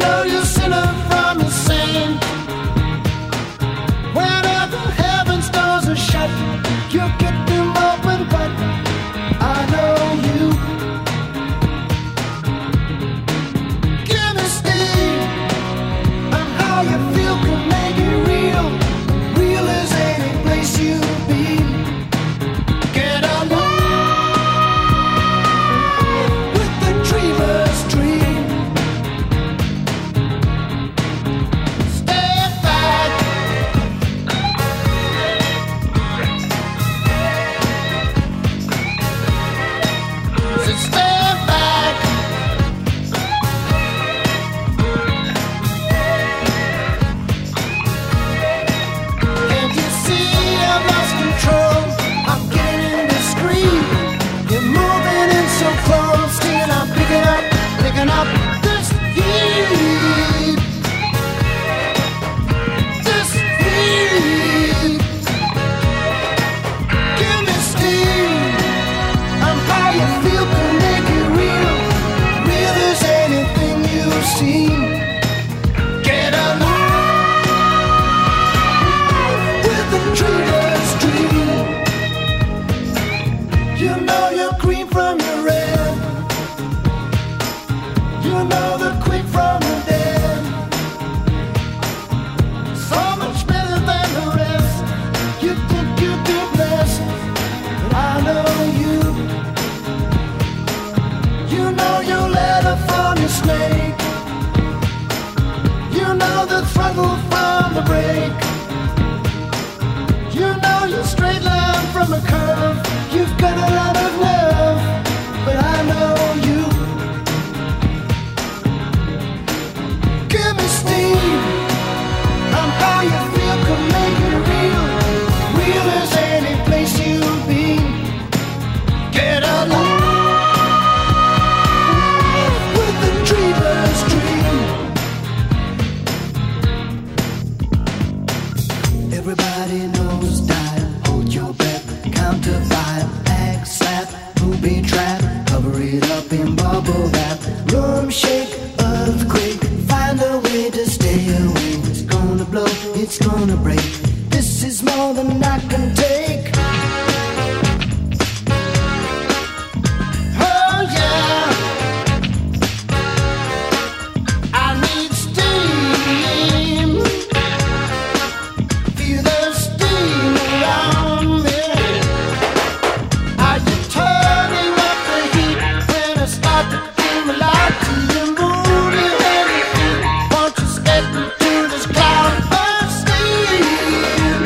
know you're a sinner from the sand. Whenever heaven's doors are shut, you get them open, but I know you. Give me steam, and how you feel can make it real. Real as any place you've been. Get alive with the dreamer's dream. Stay back. So stay back. Can't you see I've lost control? I'm getting to scream. You're moving in so close, and I'm picking up, picking up this heat. This heat. Give me steam. I'm how you feel can make it real. Real as anything you've seen. Get alive with the dreamer's dream. You know you're green from your red. You know the quick from the dead. So much better than the rest. You think you'd be blessed, but I know you. You know you let her from your snake. You know the throttle from the brake. You know your straight line from a curve. You've got a lot of nerve, but I know you. Give me steam. I'm how you feel can make it real. Real as any place you've been. Get alive with the dreamer's dream. Everybody knows style. Hold your breath, counter fire, act slap, booby trap, cover it up in bubble wrap. Room shake, earthquake, find a way to stay away. It's gonna blow, it's gonna break. This is more than I can take. Oh yeah, I need steam. Feel the steam around me. Are you turning up the heat when I start to feel alive? To you moving anything? Won't you step into this cloud of steam?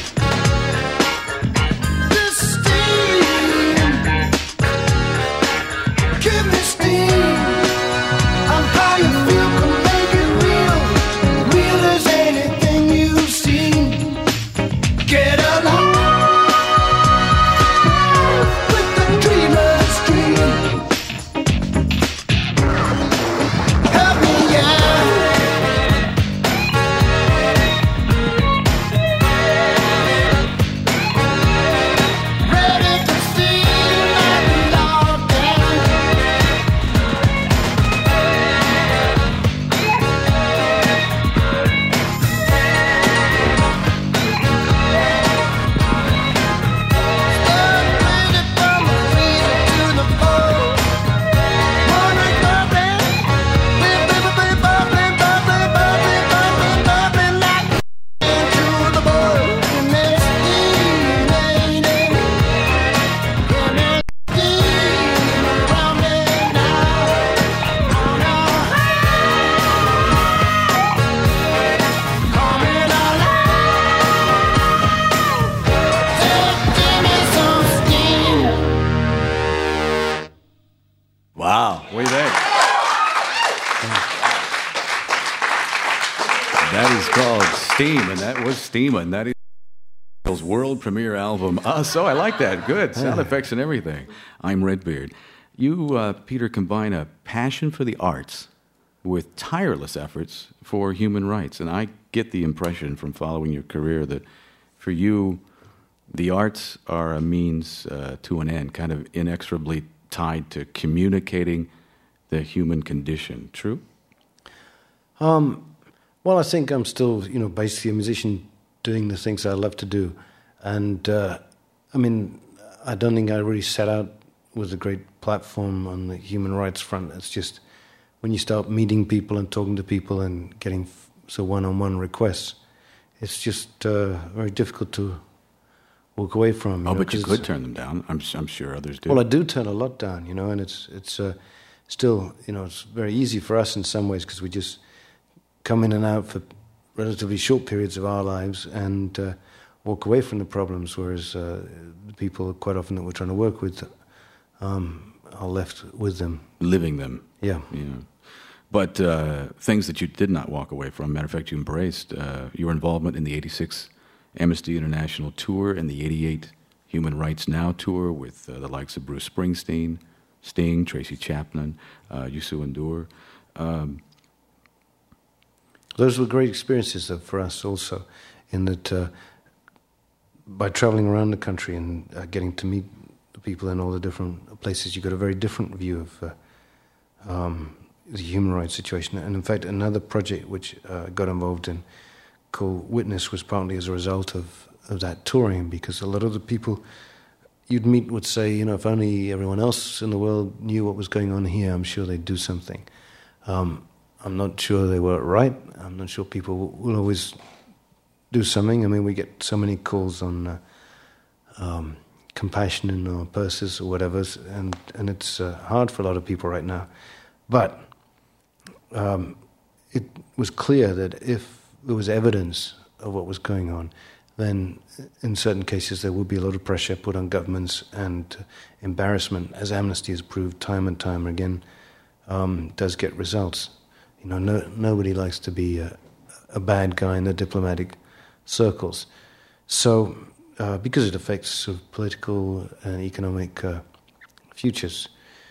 This steam. Give me steam. I'm how you feel can make it real. Real as anything you've seen. Get alive with the dreamer's dream. Help me, yeah. Ready to see like a log down. Wow, what do you think? That is called Steam, and that was Steamin'. That is His world premiere album. Uh, so I like that. Good. Sound effects and everything. I'm Redbeard. You, uh, Peter, combine a passion for the arts with tireless efforts for human rights. And I get the impression from following your career that for you, the arts are a means uh, to an end, kind of inexorably tied to communicating the human condition. True? Um, well, I think I'm still, you know, basically a musician doing the things I love to do. And, uh, I mean, I don't think I really set out with a great platform on the human rights front. It's just when you start meeting people and talking to people and getting f- so one-on-one requests, it's just uh, very difficult to walk away from. You Oh, know, but you 'cause could it's- turn them down. I'm, I'm sure others do. Well, I do turn a lot down, you know, and it's it's uh, still, you know, it's very easy for us in some ways because we just come in and out for relatively short periods of our lives and uh, walk away from the problems, whereas uh, the people quite often that we're trying to work with um, are left with them. Living them. Yeah. Yeah. But uh, things that you did not walk away from, matter of fact, you embraced uh, your involvement in the eighty-six Amnesty International Tour and the eighty-eight Human Rights Now Tour with uh, the likes of Bruce Springsteen, Sting, Tracy Chapman, uh, Youssou N'Dour. Um, Those were great experiences, though, for us also, in that uh, by traveling around the country and uh, getting to meet the people in all the different places, you got a very different view of uh, um, the human rights situation. And in fact, another project which uh, got involved in called Witness was partly as a result of, of that touring, because a lot of the people you'd meet would say, you know, if only everyone else in the world knew what was going on here, I'm sure they'd do something. Um, I'm not sure they were right. I'm not sure people will, will always do something. I mean, we get so many calls on uh, um, compassion in our purses or whatever, and, and it's uh, hard for a lot of people right now. But um, it was clear that if there was evidence of what was going on, then in certain cases there would be a lot of pressure put on governments, and uh, embarrassment, as Amnesty has proved time and time again, um, does get results. You know, no, nobody likes to be a, a bad guy in the diplomatic circles. So, uh, because it affects sort of political and economic uh, futures.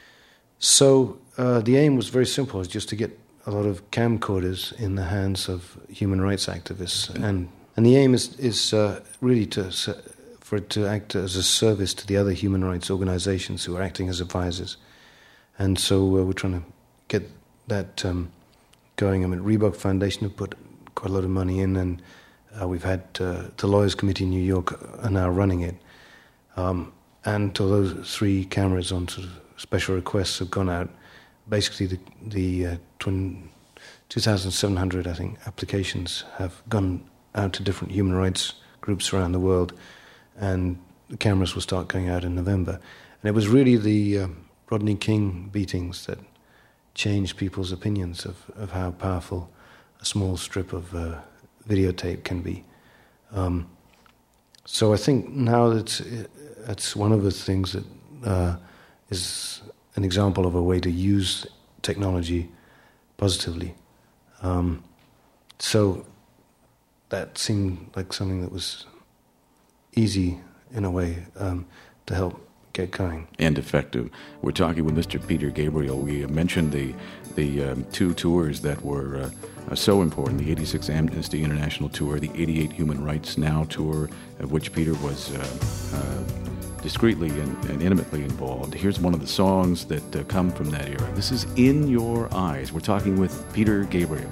So, uh, the aim was very simple, was just to get a lot of camcorders in the hands of human rights activists. And and the aim is, is uh, really to for it to act as a service to the other human rights organizations who are acting as advisors. And so uh, we're trying to get that um, going. I mean, Reebok Foundation have put quite a lot of money in, and uh, we've had uh, the Lawyers Committee in New York are now running it. Um, and to those three cameras on sort of special requests have gone out. Basically, the, the uh, two thousand seven hundred, I think, applications have gone out to different human rights groups around the world, and the cameras will start going out in November. And it was really the uh, Rodney King beatings that changed people's opinions of, of how powerful a small strip of uh, videotape can be. Um, so I think now that's, that's one of the things that uh, is an example of a way to use technology positively. Um, so that seemed like something that was easy in a way um, to help get going. And effective. We're talking with Mister Peter Gabriel. We mentioned the the um, two tours that were uh, uh, so important, the eighty-six Amnesty International Tour, the eighty-eight Human Rights Now Tour, of which Peter was uh, uh, discreetly and, and intimately involved. Here's one of the songs that uh, come from that era. This is In Your Eyes. We're talking with Peter Gabriel.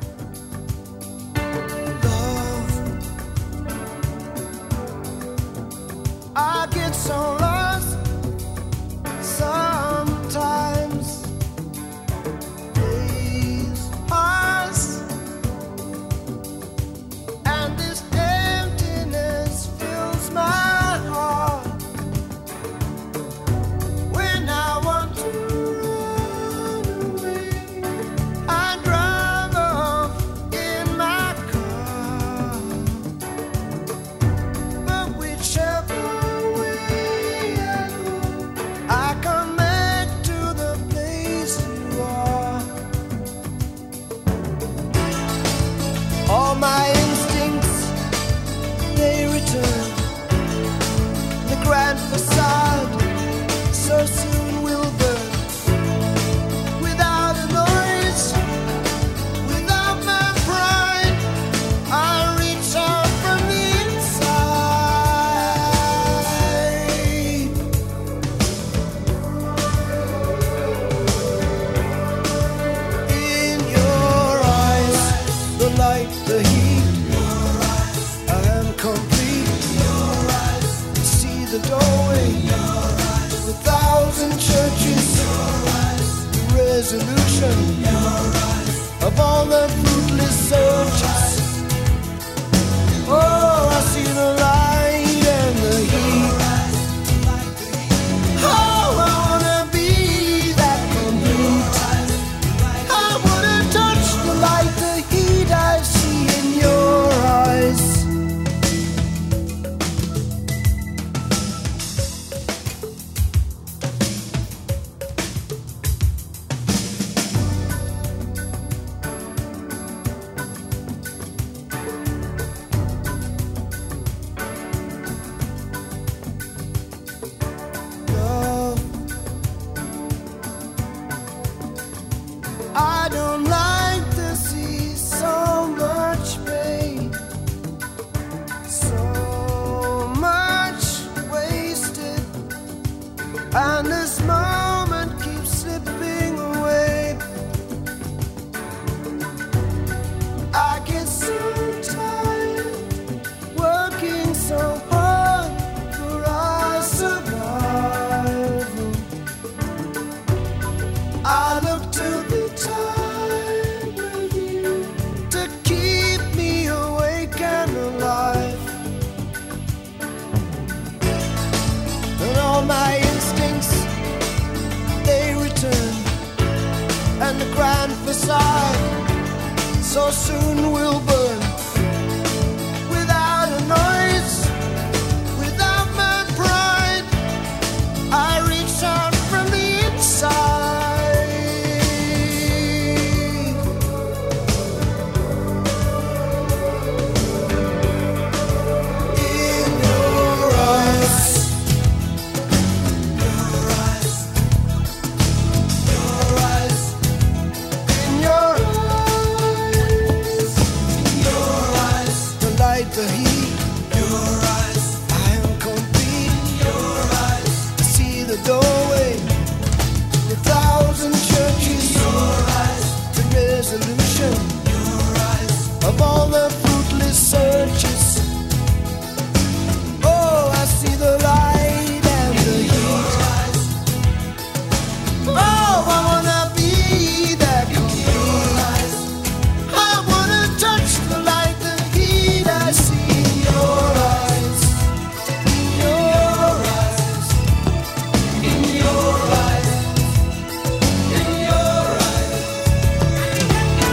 I get so lost sometimes. Days pass, and this emptiness fills my heart. When I want to run away, I drive off in my car. But whichever I come back to the place you are. All my instincts, they return. The grand facade so soon will burn. Without a noise, without my pride, I reach out from the inside. In your eyes, other side. So soon we'll burn without a noise, without my pride. I reach out from the inside. In your eyes, your eyes, your eyes, in your eyes, in your eyes, the light, the heat, your eyes, I am complete, your eyes, I see the doorway, the thousand churches, your eyes, the resolution, your eyes, of all the fruitless searches. Oh, I see the light and the heat. Oh, I wanna be that complete. I wanna touch the light, the heat I see in your eyes. In your eyes. In your eyes. In your eyes.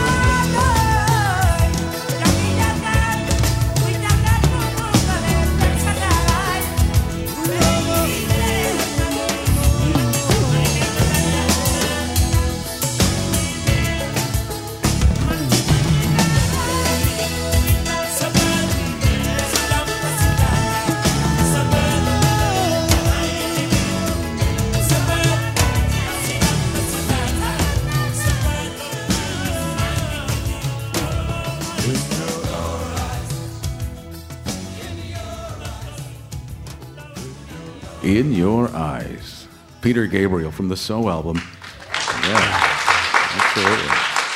In Your Eyes. Peter Gabriel from the So album. Yeah, absolutely.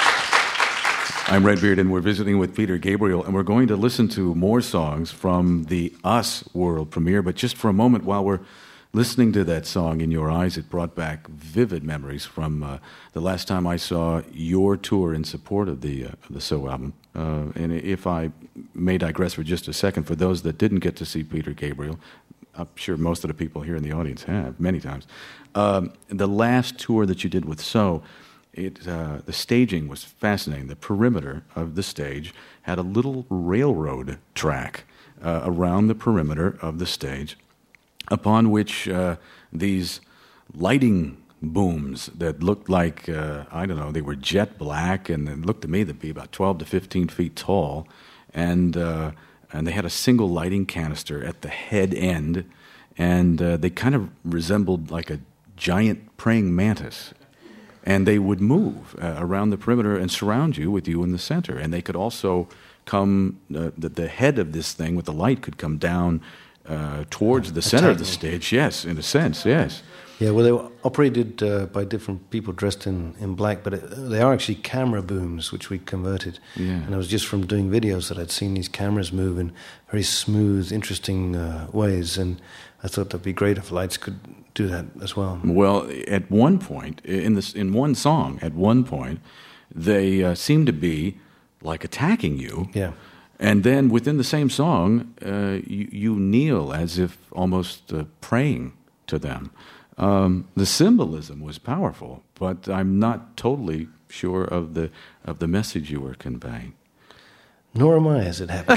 I'm Redbeard, and we're visiting with Peter Gabriel, and we're going to listen to more songs from the Us world premiere. But just for a moment, while we're listening to that song, In Your Eyes, it brought back vivid memories from uh, the last time I saw your tour in support of the, uh, of the So album. Uh, and if I may digress for just a second, for those that didn't get to see Peter Gabriel, I'm sure most of the people here in the audience have, many times. Um, the last tour that you did with So, it, uh, the staging was fascinating. The perimeter of the stage had a little railroad track uh, around the perimeter of the stage, upon which uh, these lighting booms that looked like, uh, I don't know, they were jet black, and it looked to me to be about twelve to fifteen feet tall, and... Uh, and they had a single lighting canister at the head end, and uh, they kind of resembled like a giant praying mantis. And they would move uh, around the perimeter and surround you with you in the center. And they could also come, uh, the, the head of this thing with the light could come down uh, towards the center of the stage. Yes, in a sense, yes. Yeah, well, they were operated uh, by different people dressed in, in black, but it, they are actually camera booms, which we converted. Yeah. And it was just from doing videos that I'd seen these cameras move in very smooth, interesting uh, ways, and I thought that'd be great if lights could do that as well. Well, at one point, in this, in one song, at one point, they uh, seemed to be like attacking you. Yeah. And then within the same song, uh, you, you kneel as if almost uh, praying to them. Um, the symbolism was powerful, but I'm not totally sure of the of the message you were conveying. Nor am I, as it happens.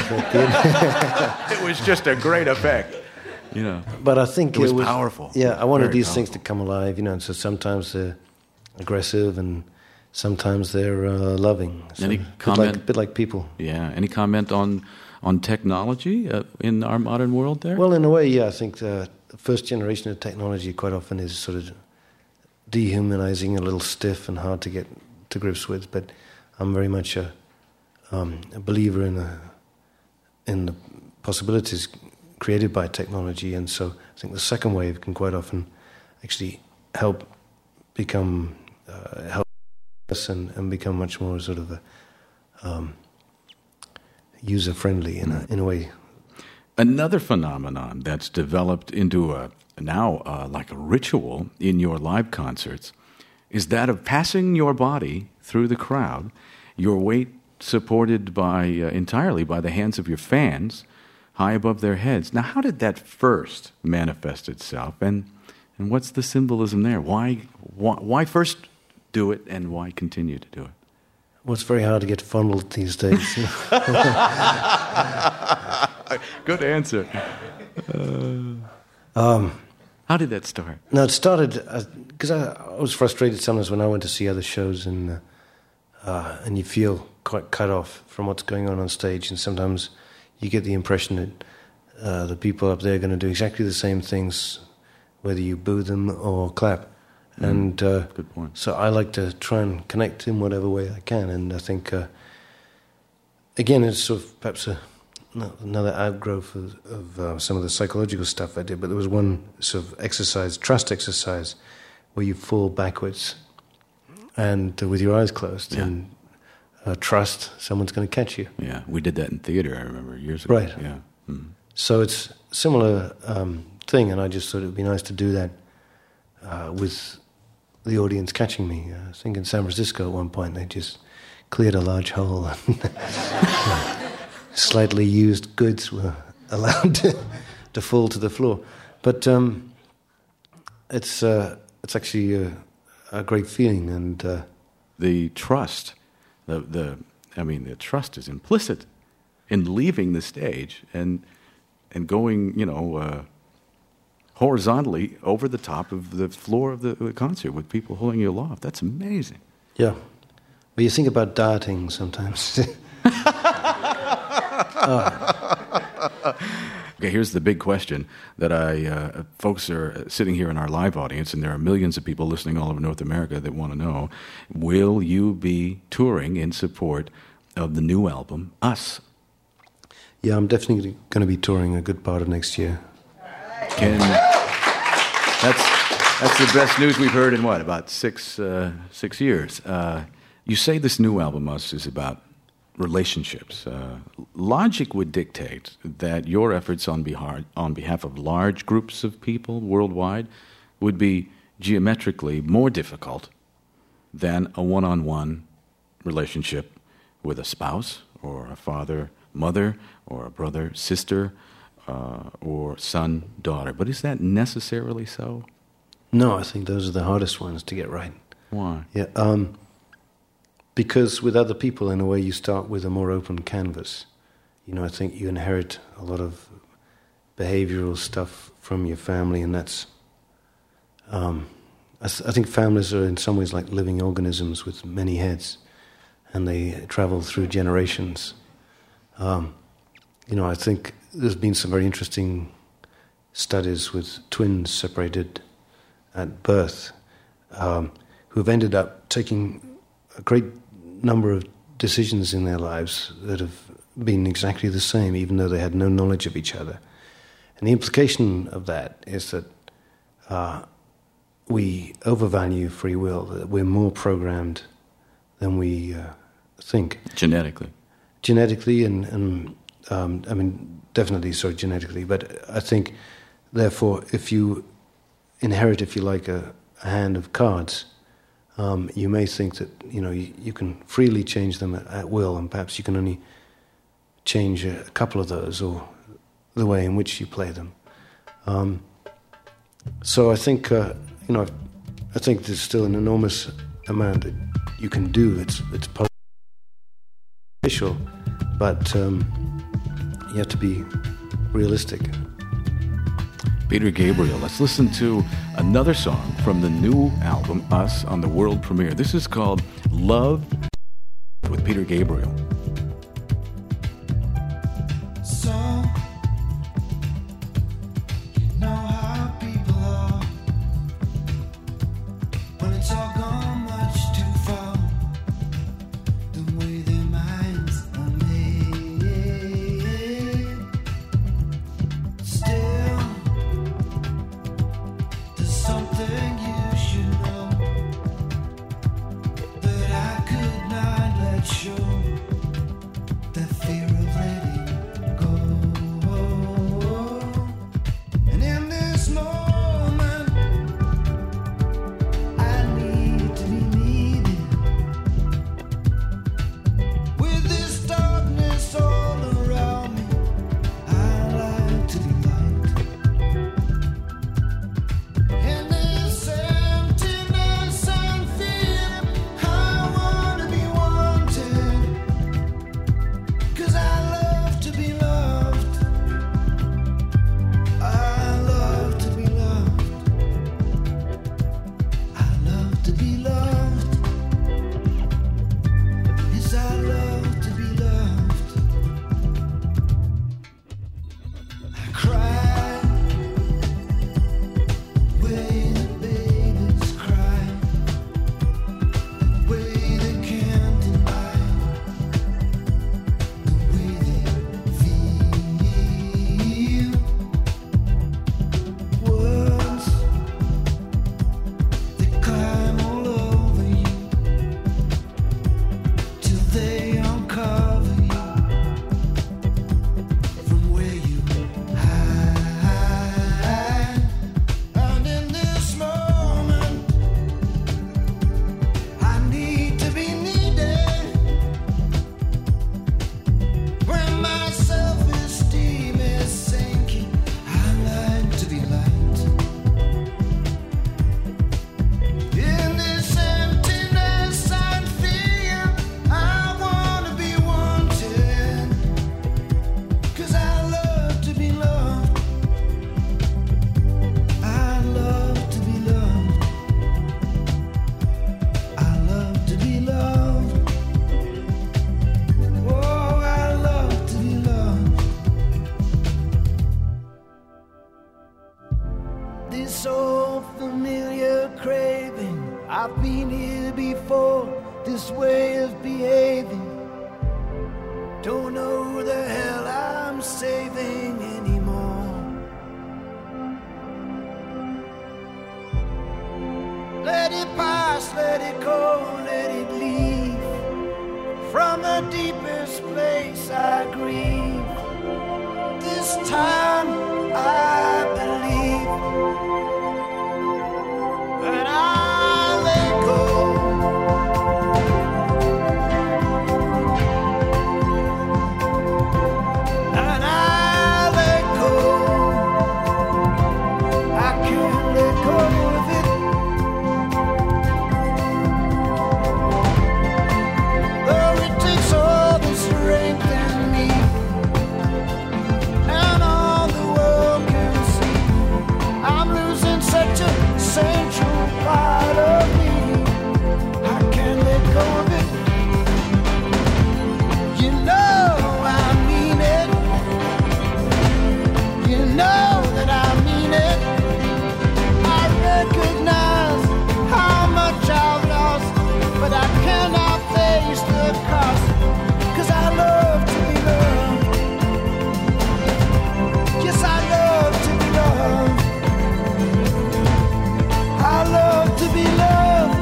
It was just a great effect, you know. But I think it was, it was powerful. Yeah, I wanted Very these powerful. things to come alive, you know. And so sometimes they're aggressive, and sometimes they're uh, loving. So Any a bit comment? Like, a bit like people. Yeah. Any comment on on technology uh, in our modern world? There. Well, in a way, yeah. I think the first generation of technology quite often is sort of dehumanizing, a little stiff and hard to get to grips with. But I'm very much a, um, a believer in the in the possibilities created by technology, and so I think the second wave can quite often actually help become uh, help us and, and become much more sort of a, um, user friendly in a in a way. Another phenomenon that's developed into a now uh, like a ritual in your live concerts is that of passing your body through the crowd, your weight supported by uh, entirely by the hands of your fans, high above their heads. Now, how did that first manifest itself, and and what's the symbolism there? Why why, why first do it, and why continue to do it? Well, it's very hard to get fondled these days. You know? Good answer. Uh, um, how did that start? No, it started because uh, I, I was frustrated sometimes when I went to see other shows, and uh, uh, and you feel quite cut off from what's going on on stage, and sometimes you get the impression that uh, the people up there are going to do exactly the same things, whether you boo them or clap. Mm, and uh, good point. So I like to try and connect in whatever way I can, and I think uh, again it's sort of perhaps a, another outgrowth of, of uh, some of the psychological stuff I did. But there was one sort of exercise, trust exercise, where you fall backwards and uh, with your eyes closed, yeah. and uh, trust someone's going to catch you. Yeah, we did that in theater. I remember years ago. Right. Yeah. Mm. So it's a similar um, thing, and I just thought it would be nice to do that uh, with the audience catching me. Uh, I think in San Francisco at one point they just cleared a large hole and slightly used goods were allowed to, to fall to the floor. But um, it's uh, it's actually a, a great feeling, and uh, the trust, the the I mean the trust is implicit in leaving the stage and and going, you know, uh, horizontally over the top of the floor of the, the concert with people holding you aloft. That's amazing. Yeah. But you think about darting sometimes. oh. Okay, here's the big question that I, uh, folks are sitting here in our live audience, and there are millions of people listening all over North America that want to know, will you be touring in support of the new album, Us? Yeah, I'm definitely going to be touring a good part of next year. Can, that's that's the best news we've heard in what, about six uh, six years. Uh, you say this new album, Us, is about relationships. Uh, logic would dictate that your efforts on behalf on behalf of large groups of people worldwide would be geometrically more difficult than a one-on-one relationship with a spouse or a father, mother, or a brother, sister. Uh, or son, daughter. But is that necessarily so? No, I think those are the hardest ones to get right. Why? Yeah, um, because with other people, in a way, you start with a more open canvas. You know, I think you inherit a lot of behavioral stuff from your family, and that's... Um, I, th- I think families are in some ways like living organisms with many heads, and they travel through generations. Um, you know, I think... There's been some very interesting studies with twins separated at birth um, who have ended up taking a great number of decisions in their lives that have been exactly the same, even though they had no knowledge of each other. And the implication of that is that uh, we overvalue free will, that we're more programmed than we uh, think. Genetically. Genetically and... and Um, I mean, definitely so genetically, but I think, therefore, if you inherit, if you like, a, a hand of cards, um, you may think that, you know, you, you can freely change them at, at will, and perhaps you can only change a, a couple of those, or the way in which you play them. Um, so I think, uh, you know, I think there's still an enormous amount that you can do. It's it's potential, but... Um, You have to be realistic. Peter Gabriel. Let's listen to another song from the new album, Us, on the world premiere. This is called Love with Peter Gabriel. So, you know how people are when it's all gone much too far. The way their minds are made. Still, there's something you should know that I could not let show. saving anymore. Let it pass, let it go, let it leave. From the deepest place I grieve. This time I believe. And I let go. And I let go. I can't let go of it. Though it takes all the strength in me, and all the world can see, I'm losing such a central part of me. I can't let go of it. You know I mean it. You know that I mean it. I recognize how much I've lost, but I cannot face the cost. 'Cause I love to be loved. Yes, I love to be loved. I love to be loved.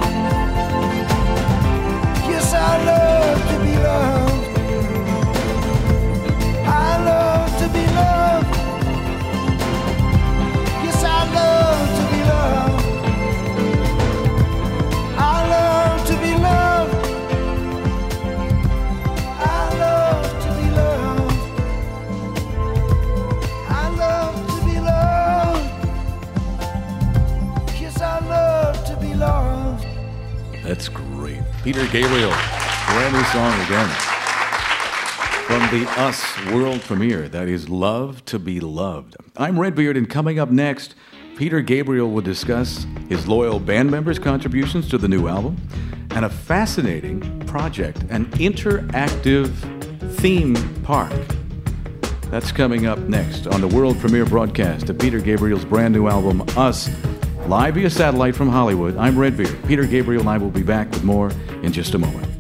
Yes, I love to be loved. I love to be loved. Yes, I love to be loved. I love to be loved. I love to be loved. I love to be loved. Yes, I love to be loved. That's great. Peter Gabriel, brand new song again. From the Us world premiere, that is Love to Be Loved. I'm Redbeard, and coming up next, Peter Gabriel will discuss his loyal band members' contributions to the new album and a fascinating project, an interactive theme park. That's coming up next on the world premiere broadcast of Peter Gabriel's brand new album, Us, live via satellite from Hollywood. I'm Redbeard. Peter Gabriel and I will be back with more in just a moment.